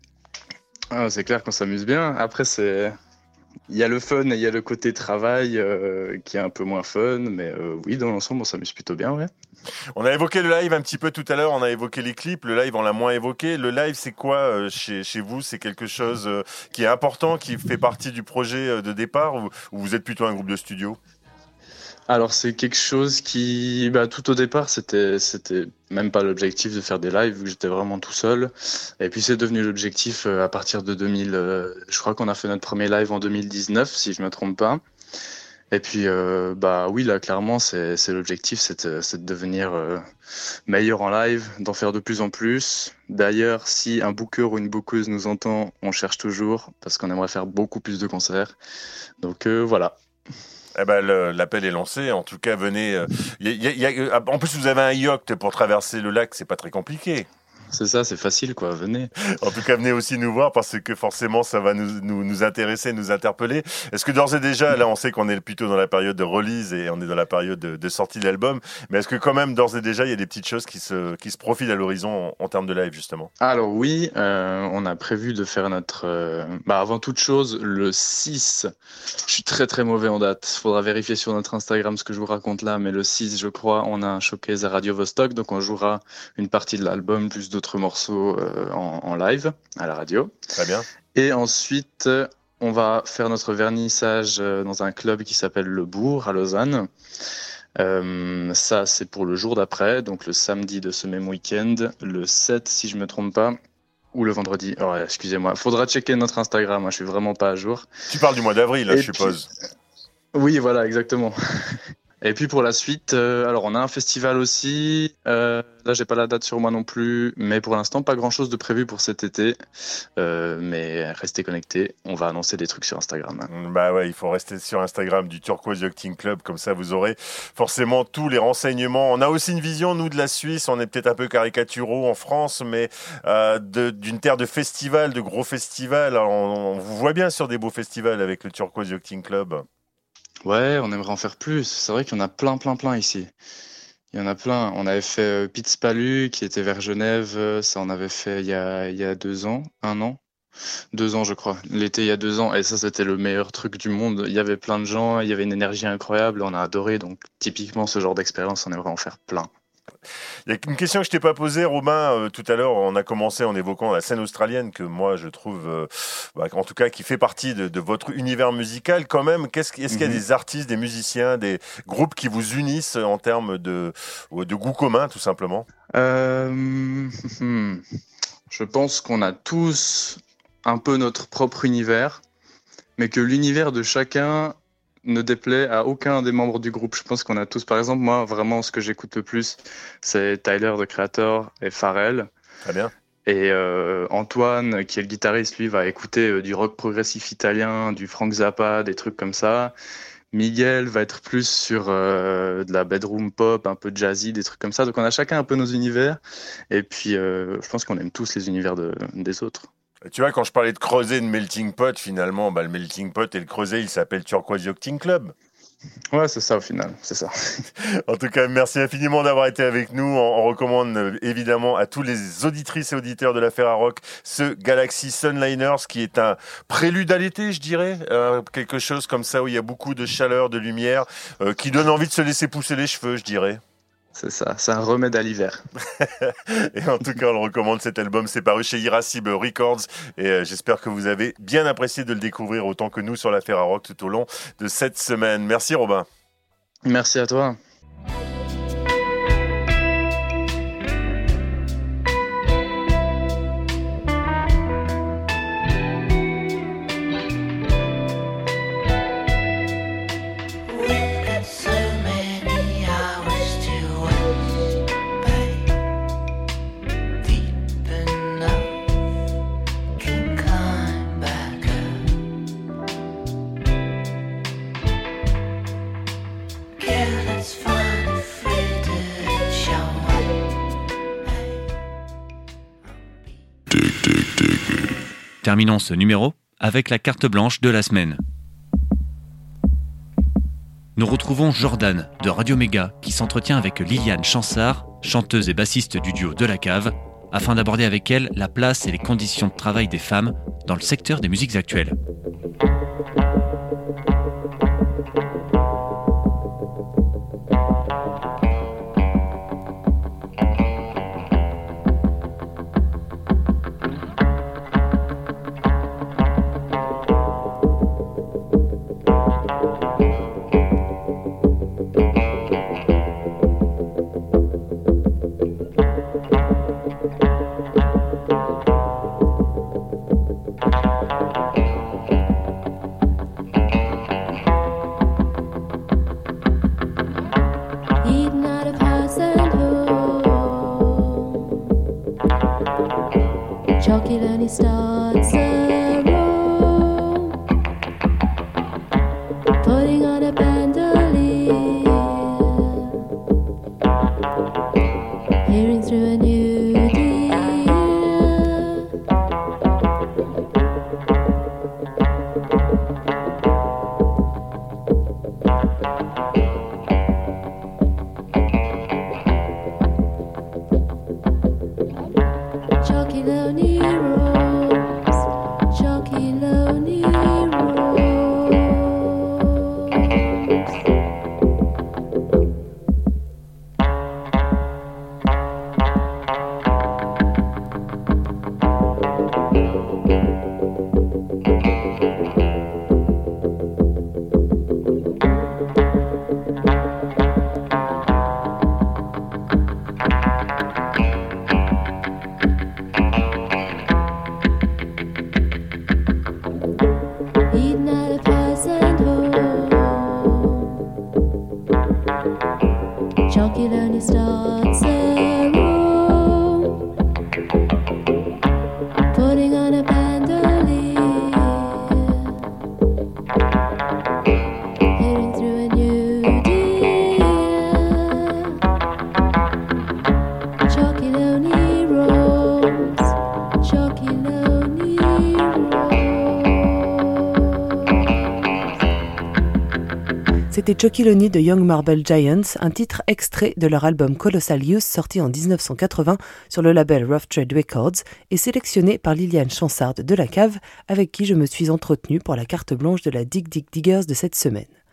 Ah, c'est clair qu'on s'amuse bien. Après, c'est... il y a le fun et il y a le côté travail euh, qui est un peu moins fun. Mais euh, oui, dans l'ensemble, on s'amuse plutôt bien, ouais. On a évoqué le live un petit peu tout à l'heure, on a évoqué les clips. Le live, on l'a moins évoqué. Le live, c'est quoi euh, chez, chez vous? C'est quelque chose euh, qui est important, qui fait partie du projet euh, de départ ou, ou vous êtes plutôt un groupe de studio? Alors c'est quelque chose qui, bah, tout au départ, c'était, c'était même pas l'objectif de faire des lives, vu que j'étais vraiment tout seul. Et puis c'est devenu l'objectif euh, à partir de deux mille. Euh, je crois qu'on a fait notre premier live en deux mille dix-neuf, si je me trompe pas. Et puis euh, bah oui, là clairement, c'est, c'est l'objectif, c'est de, c'est de devenir euh, meilleur en live, d'en faire de plus en plus. D'ailleurs, si un booker ou une bookeuse nous entend, on cherche toujours parce qu'on aimerait faire beaucoup plus de concerts. Donc euh, voilà. Eh ben, le, l'appel est lancé. En tout cas, venez. Euh, y a, y a, y a, en plus, vous avez un yacht pour traverser le lac. C'est pas très compliqué. C'est ça, c'est facile, quoi. Venez. En tout cas, venez aussi nous voir parce que forcément, ça va nous, nous, nous intéresser, nous interpeller. Est-ce que d'ores et déjà, là, on sait qu'on est plutôt dans la période de release et on est dans la période de, de sortie de l'album. Mais est-ce que quand même, d'ores et déjà, il y a des petites choses qui se, qui se profilent à l'horizon en, en termes de live, justement? Alors oui, euh, on a prévu de faire notre... Euh, bah, avant toute chose, le six, je suis très très mauvais en date. Il faudra vérifier sur notre Instagram ce que je vous raconte là. Mais le six, je crois, on a un showcase à Radio Vostok. Donc on jouera une partie de l'album, plus d'autres morceaux euh, en, en live à la radio. Très bien. Et ensuite, on va faire notre vernissage dans un club qui s'appelle Le Bourg à Lausanne. Euh, ça, c'est pour le jour d'après, donc le samedi de ce même week-end, le sept si je me trompe pas, ou le vendredi. Oh, ouais, excusez-moi, faudra checker notre Instagram, moi, je suis vraiment pas à jour. Tu parles du mois d'avril, là, Et je puis... suppose. Oui, voilà, exactement. Et puis pour la suite, euh, alors on a un festival aussi. Euh, là, j'ai pas la date sur moi non plus, mais pour l'instant, pas grand-chose de prévu pour cet été. Euh, mais restez connectés, on va annoncer des trucs sur Instagram. Bah ouais, il faut rester sur Instagram du Turquoise Yachting Club, comme ça vous aurez forcément tous les renseignements. On a aussi une vision, nous, de la Suisse. On est peut-être un peu caricaturaux en France, mais euh, de, d'une terre de festivals, de gros festivals. Alors, on, on vous voit bien sur des beaux festivals avec le Turquoise Yachting Club. Ouais, on aimerait en faire plus. C'est vrai qu'il y en a plein, plein, plein ici. Il y en a plein. On avait fait euh, Pitzpalu, qui était vers Genève. Ça, on avait fait il y a, il y a deux ans, un an. Deux ans, je crois. L'été, il y a deux ans. Et ça, c'était le meilleur truc du monde. Il y avait plein de gens, il y avait une énergie incroyable. On a adoré. Donc, typiquement, ce genre d'expérience, on aimerait en faire plein. Il y a une question que je t'ai pas posée, Robin. Euh, tout à l'heure, on a commencé en évoquant la scène australienne que moi je trouve, euh, bah, en tout cas, qui fait partie de, de votre univers musical. Quand même, qu'est-ce, est-ce qu'il y a des artistes, des musiciens, des groupes qui vous unissent en termes de, de goût commun, tout simplement? Euh, hmm, je pense qu'on a tous un peu notre propre univers, mais que l'univers de chacun ne déplaît à aucun des membres du groupe. Je pense qu'on a tous, par exemple, moi, vraiment, ce que j'écoute le plus, c'est Tyler, The Creator, et Pharrell. Très bien. Et euh, Antoine, qui est le guitariste, lui, va écouter euh, du rock progressif italien, du Frank Zappa, des trucs comme ça. Miguel va être plus sur euh, de la bedroom pop, un peu jazzy, des trucs comme ça. Donc on a chacun un peu nos univers. Et puis, euh, je pense qu'on aime tous les univers de, des autres. Tu vois, quand je parlais de creuset, de melting pot, finalement, bah, le melting pot et le creuset, il s'appelle Turquoise Yachting Club. Ouais, c'est ça au final, c'est ça. En tout cas, merci infiniment d'avoir été avec nous. On, on recommande euh, évidemment à tous les auditrices et auditeurs de la Ferrarock ce Galaxy Sunliners qui est un prélude à l'été, je dirais. Euh, quelque chose comme ça où il y a beaucoup de chaleur, de lumière, euh, qui donne envie de se laisser pousser les cheveux, je dirais. C'est ça, c'est un remède à l'hiver. Et en tout cas, on le recommande, cet album. C'est paru chez Irascible Records. Et euh, j'espère que vous avez bien apprécié de le découvrir autant que nous sur la Ferrarock tout au long de cette semaine. Merci Robin. Merci à toi. Terminons ce numéro avec la carte blanche de la semaine. Nous retrouvons Jordan de Radio Méga qui s'entretient avec Liliane Chansard, chanteuse et bassiste du duo De La Cave, afin d'aborder avec elle la place et les conditions de travail des femmes dans le secteur des musiques actuelles. C'était Chucky Loney de Young Marble Giants, un titre extrait de leur album Colossal Youth sorti en dix-neuf cent quatre-vingts sur le label Rough Trade Records et sélectionné par Liliane Chansard de La Cave, avec qui je me suis entretenue pour la carte blanche de la Dig Dig Diggers de cette semaine.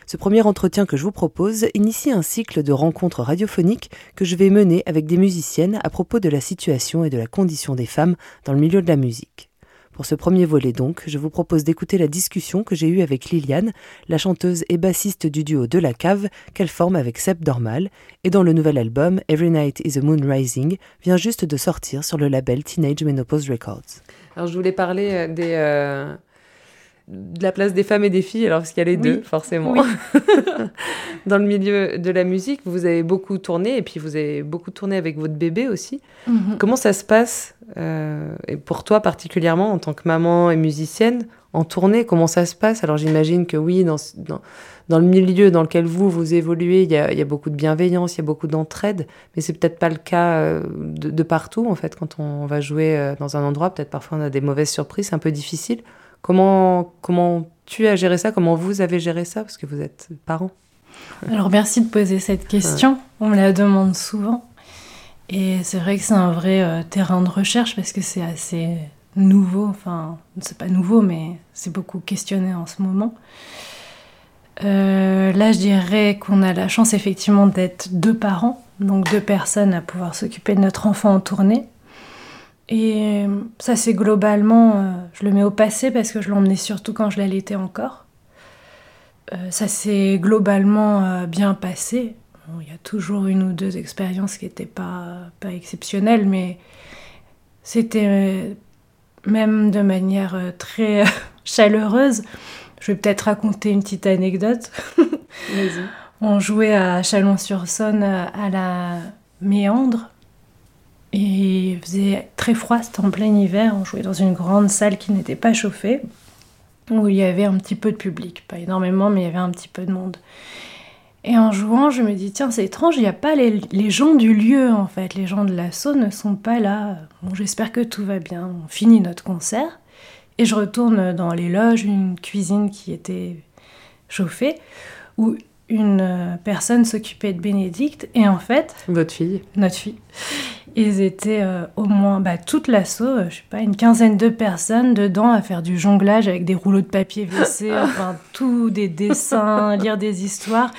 Ce premier entretien que je vous propose initie un cycle de rencontres radiophoniques que je vais mener avec des musiciennes à propos de la situation et de la condition des femmes dans le milieu de la musique. Pour ce premier volet donc, je vous propose d'écouter la discussion que j'ai eue avec Liliane, la chanteuse et bassiste du duo De La Cave, qu'elle forme avec Seb Dormal, et dont le nouvel album Every Night is a Moon Rising vient juste de sortir sur le label Teenage Menopause Records. Alors je voulais parler des... Euh... de la place des femmes et des filles, alors parce qu'il y a les oui. deux, forcément. Oui. Dans le milieu de la musique, vous avez beaucoup tourné, et puis vous avez beaucoup tourné avec votre bébé aussi. Mm-hmm. Comment ça se passe, euh, et pour toi particulièrement, en tant que maman et musicienne, en tournée, comment ça se passe ? Alors j'imagine que oui, dans, dans, dans le milieu dans lequel vous, vous évoluez, il y a, il y a beaucoup de bienveillance, il y a beaucoup d'entraide, mais c'est peut-être pas le cas de, de partout, en fait, quand on va jouer dans un endroit, peut-être parfois on a des mauvaises surprises, c'est un peu difficile. Comment, comment tu as géré ça ? Comment vous avez géré ça ? Parce que vous êtes parents. Alors, merci de poser cette question. Ouais. On me la demande souvent. Et c'est vrai que c'est un vrai euh, terrain de recherche parce que c'est assez nouveau. Enfin, c'est pas nouveau, mais c'est beaucoup questionné en ce moment. Euh, là, je dirais qu'on a la chance, effectivement, d'être deux parents. Donc, deux personnes à pouvoir s'occuper de notre enfant en tournée. Et ça, c'est globalement, euh, je le mets au passé parce que je l'emmenais surtout quand je l'allaitais encore. Euh, ça s'est globalement euh, bien passé. Bon, il y a toujours une ou deux expériences qui n'étaient pas, pas exceptionnelles, mais c'était euh, même de manière euh, très euh, chaleureuse. Je vais peut-être raconter une petite anecdote. Vas-y. On jouait à Chalon-sur-Saône à la Méandre. Et il faisait très froid, c'était en plein hiver, on jouait dans une grande salle qui n'était pas chauffée, où il y avait un petit peu de public, pas énormément, mais il y avait un petit peu de monde. Et en jouant, je me dis, tiens, c'est étrange, il n'y a pas les, les gens du lieu, en fait, les gens de la Saône ne sont pas là. Bon, j'espère que tout va bien. On finit notre concert, et je retourne dans les loges, une cuisine qui était chauffée, où une personne s'occupait de Bénédicte, et en fait... Votre fille. Notre fille. Ils étaient euh, au moins, bah, toute l'asso, euh, je sais pas, une quinzaine de personnes dedans à faire du jonglage avec des rouleaux de papier W C, enfin, tout, des dessins, lire des histoires,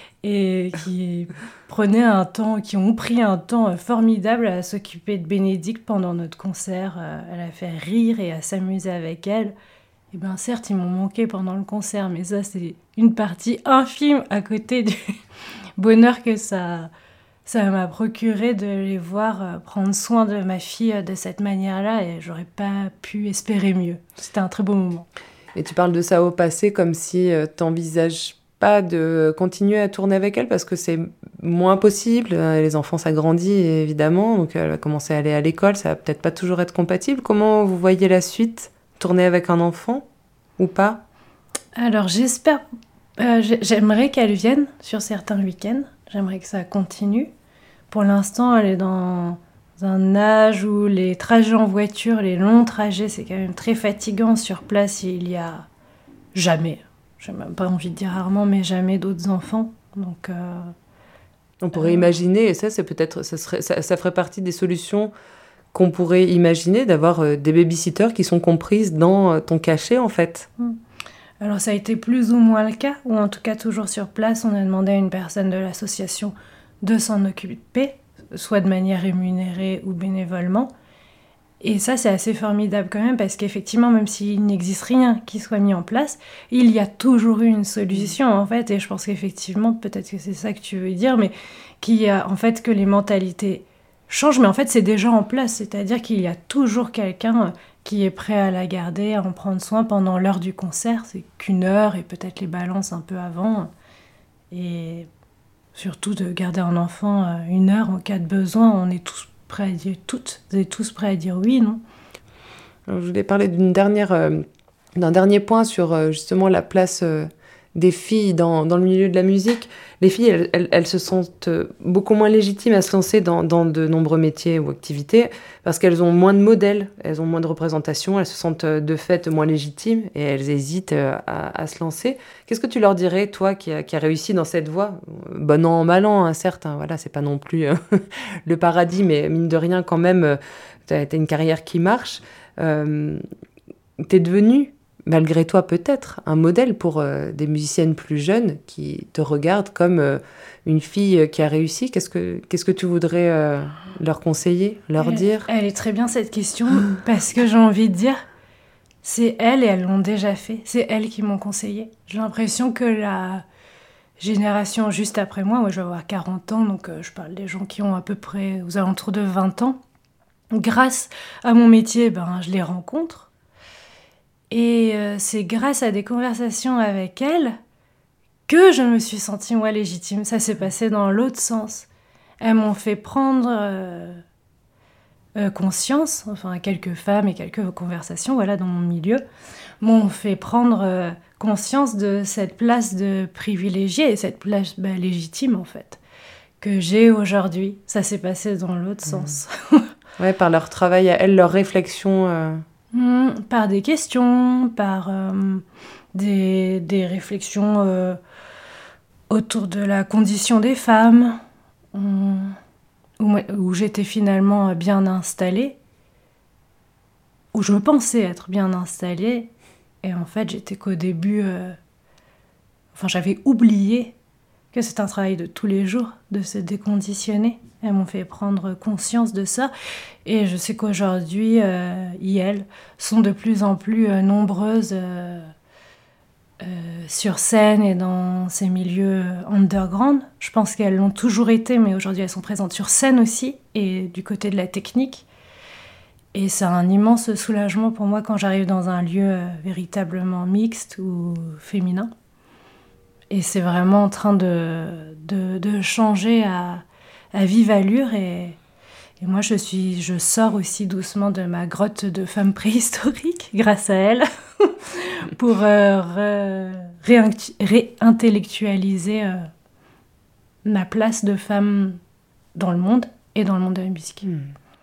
et qui prenaient un temps, qui ont pris un temps formidable à s'occuper de Bénédicte pendant notre concert, euh, à la faire rire et à s'amuser avec elle. Et bien certes, ils m'ont manqué pendant le concert, mais ça, c'est une partie infime à côté du bonheur que ça, ça m'a procuré de les voir prendre soin de ma fille de cette manière-là, et j'aurais pas pu espérer mieux. C'était un très beau moment. Et tu parles de ça au passé comme si euh, t'envisages pas de continuer à tourner avec elle parce que c'est moins possible. Les enfants s'agrandissent évidemment, donc elle va commencer à aller à l'école, ça va peut-être pas toujours être compatible. Comment vous voyez la suite ? Tourner avec un enfant ou pas ? Alors j'espère, euh, j'aimerais qu'elle vienne sur certains week-ends, j'aimerais que ça continue. Pour l'instant, elle est dans un âge où les trajets en voiture, les longs trajets, c'est quand même très fatigant. Sur place, il y a jamais, j'ai même pas envie de dire rarement, mais jamais d'autres enfants. Donc, euh, on pourrait euh... imaginer, et ça, c'est peut-être, ça, serait, ça, ça ferait partie des solutions qu'on pourrait imaginer, d'avoir euh, des babysitters qui sont comprises dans euh, ton cachet, en fait. Alors, ça a été plus ou moins le cas, ou en tout cas toujours sur place, on a demandé à une personne de l'association de s'en occuper, soit de manière rémunérée ou bénévolement. Et ça, c'est assez formidable quand même, parce qu'effectivement, même s'il n'existe rien qui soit mis en place, il y a toujours eu une solution, en fait, et je pense qu'effectivement, peut-être que c'est ça que tu veux dire, mais qu'il y a, en fait, que les mentalités changent, mais en fait, c'est déjà en place, c'est-à-dire qu'il y a toujours quelqu'un qui est prêt à la garder, à en prendre soin pendant l'heure du concert, c'est qu'une heure, et peut-être les balances un peu avant, et surtout de garder un enfant une heure en cas de besoin, on est tous prêts à dire, toutes et tous prêts à dire oui, non ? Alors, je voulais parler d'une dernière, euh, d'un dernier point sur euh, justement la place euh, des filles dans, dans le milieu de la musique. Les filles, elles, elles, elles se sentent beaucoup moins légitimes à se lancer dans, dans de nombreux métiers ou activités parce qu'elles ont moins de modèles, elles ont moins de représentation, elles se sentent de fait moins légitimes et elles hésitent à, à se lancer. Qu'est-ce que tu leur dirais, toi, qui a, qui a réussi dans cette voie ? Bon an, mal an, hein, certes, hein, voilà, c'est pas non plus euh, le paradis, mais mine de rien, quand même, euh, t'as, t'as une carrière qui marche. Euh, t'es devenue malgré toi peut-être, un modèle pour euh, des musiciennes plus jeunes qui te regardent comme euh, une fille qui a réussi. Qu'est-ce que, qu'est-ce que tu voudrais euh, leur conseiller, leur elle, dire ? Elle est très bien cette question, parce que j'ai envie de dire, c'est elles et elles l'ont déjà fait. C'est elles qui m'ont conseillé. J'ai l'impression que la génération juste après moi, moi je vais avoir quarante ans, donc euh, je parle des gens qui ont à peu près aux alentours de vingt ans. Grâce à mon métier, ben, je les rencontre. Et euh, c'est grâce à des conversations avec elles que je me suis sentie, moi, légitime. Ça s'est passé dans l'autre sens. Elles m'ont fait prendre euh, euh, conscience, enfin, quelques femmes et quelques conversations, voilà, dans mon milieu, m'ont fait prendre euh, conscience de cette place de privilégiée et cette place bah, légitime, en fait, que j'ai aujourd'hui. Ça s'est passé dans l'autre mmh. sens. Ouais, par leur travail à elles, leur réflexion... Euh... Mmh, par des questions, par euh, des, des réflexions euh, autour de la condition des femmes, euh, où, où j'étais finalement bien installée, où je pensais être bien installée, et en fait j'étais qu'au début... Euh, enfin, j'avais oublié que c'est un travail de tous les jours, de se déconditionner. Elles m'ont fait prendre conscience de ça. Et je sais qu'aujourd'hui, euh, elles sont de plus en plus euh, nombreuses euh, euh, sur scène et dans ces milieux underground. Je pense qu'elles l'ont toujours été, mais aujourd'hui, elles sont présentes sur scène aussi, et du côté de la technique. Et c'est un immense soulagement pour moi quand j'arrive dans un lieu euh, véritablement mixte ou féminin. Et c'est vraiment en train de, de, de changer à... à vive allure et, et moi je suis je sors aussi doucement de ma grotte de femme préhistorique grâce à elle pour euh, re, réintellectualiser euh, ma place de femme dans le monde et dans le monde de la musique. Mmh.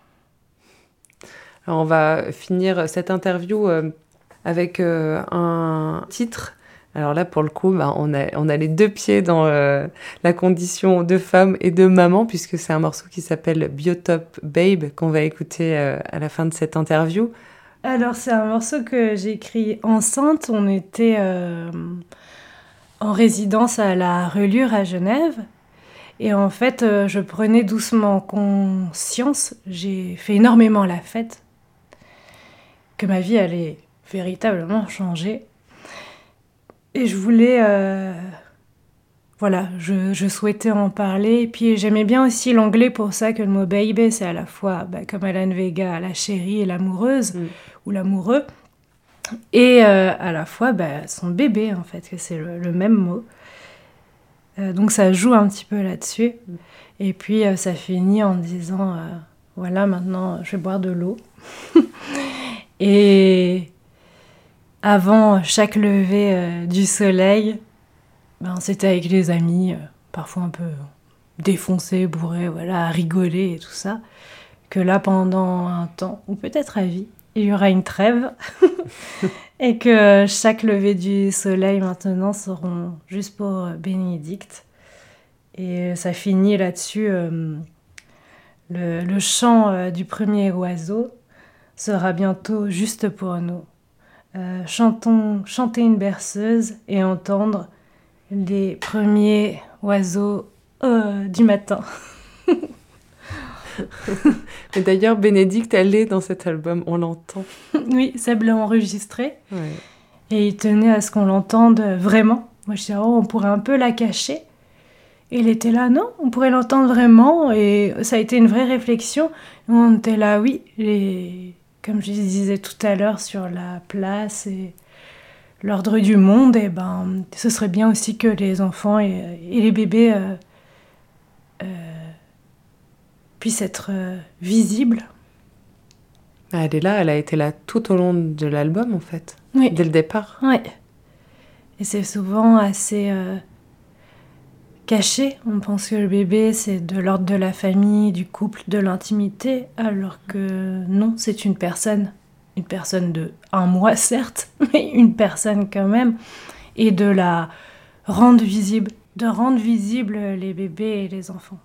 Alors on va finir cette interview euh, avec euh, un titre. Alors là, pour le coup, bah, on, a, on a les deux pieds dans euh, la condition de femme et de maman, puisque c'est un morceau qui s'appelle Biotop Babe, qu'on va écouter euh, à la fin de cette interview. Alors, c'est un morceau que j'ai écrit enceinte. On était euh, en résidence à la Relure à Genève. Et en fait, euh, je prenais doucement conscience, j'ai fait énormément la fête, que ma vie allait véritablement changer. Et je voulais... Euh, voilà, je, je souhaitais en parler. Et puis j'aimais bien aussi l'anglais pour ça, que le mot « baby », c'est à la fois, bah, comme Alan Vega, la chérie et l'amoureuse, mm. ou l'amoureux. Et euh, à la fois, bah, son bébé, en fait, que c'est le, le même mot. Euh, donc ça joue un petit peu là-dessus. Mm. Et puis euh, ça finit en disant, euh, voilà, maintenant, je vais boire de l'eau. Et... avant chaque lever euh, du soleil, ben, c'était avec les amis, euh, parfois un peu défoncés, bourrés, voilà, à rigoler et tout ça, que là, pendant un temps, ou peut-être à vie, il y aura une trêve, et que chaque lever du soleil, maintenant, seront juste pour euh, Bénédicte. Et ça finit là-dessus, euh, le, le chant euh, du premier oiseau sera bientôt juste pour nous. Euh, chantons, chanter une berceuse et entendre les premiers oiseaux euh, du matin. Et d'ailleurs, Bénédicte, elle est dans cet album, on l'entend. Oui, Seb l'a enregistré. Ouais. Et il tenait à ce qu'on l'entende vraiment. Moi, je disais, oh, on pourrait un peu la cacher. Et il était là, non, on pourrait l'entendre vraiment. Et ça a été une vraie réflexion. On était là, oui, les... comme je disais tout à l'heure, sur la place et l'ordre du monde, et ben, ce serait bien aussi que les enfants et, et les bébés euh, euh, puissent être euh, visibles. Elle est là, elle a été là tout au long de l'album, en fait, oui. Dès le départ. Oui. Et c'est souvent assez euh, caché. On pense que le bébé, c'est de l'ordre de la famille, du couple, de l'intimité, alors que non, c'est une personne. Une personne de un mois, certes, mais une personne quand même. Et de la rendre visible, de rendre visibles les bébés et les enfants.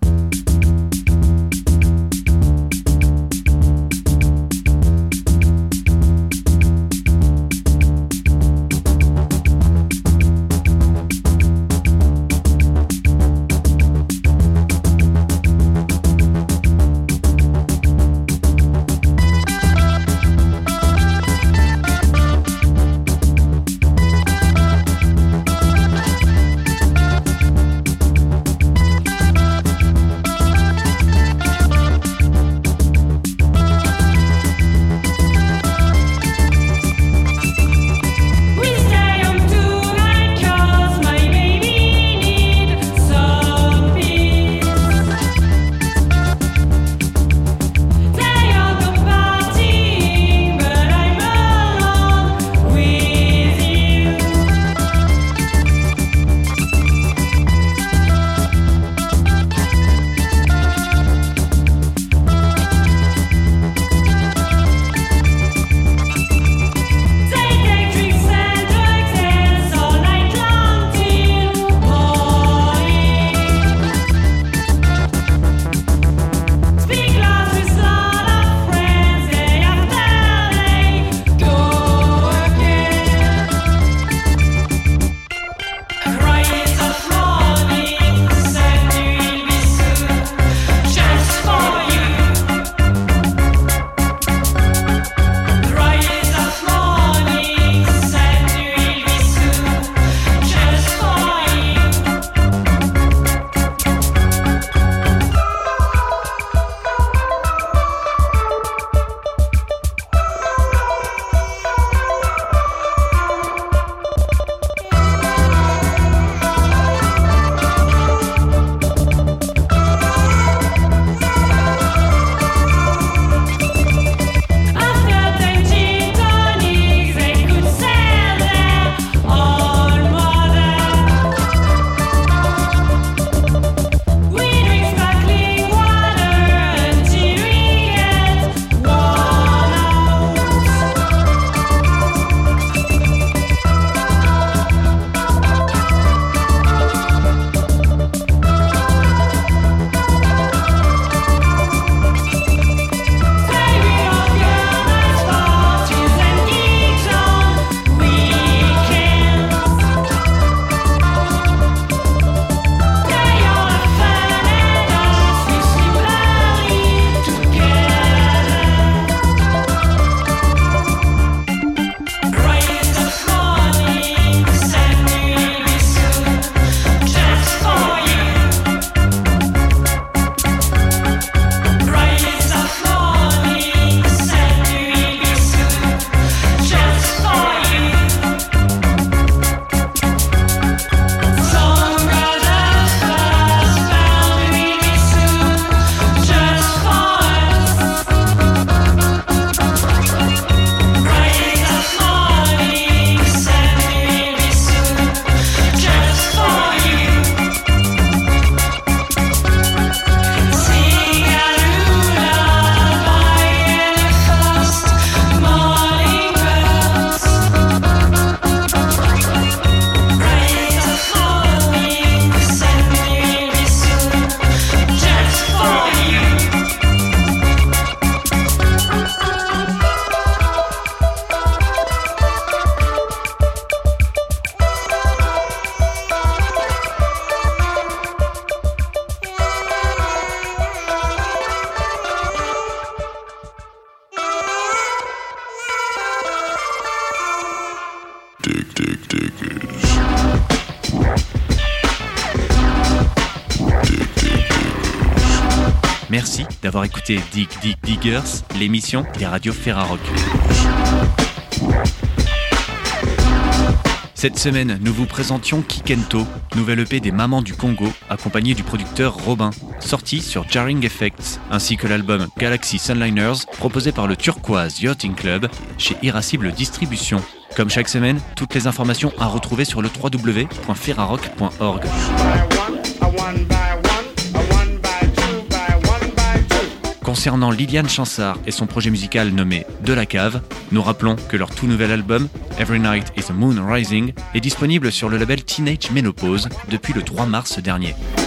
Merci d'avoir écouté Dig Dig Diggers, l'émission des radios Ferrarock. Cette semaine, nous vous présentions Kikento, nouvelle E P des Mamans du Congo, accompagnée du producteur Robin, sorti sur Jarring Effects, ainsi que l'album Galaxy Sunliners, proposé par le Turquoise Yachting Club chez Irascible Distribution. Comme chaque semaine, toutes les informations à retrouver sur le w w w point ferrarock point org. Concernant Liliane Chansard et son projet musical nommé De la Cave, nous rappelons que leur tout nouvel album, Every Night is a Moon Rising, est disponible sur le label Teenage Menopause depuis le trois mars dernier.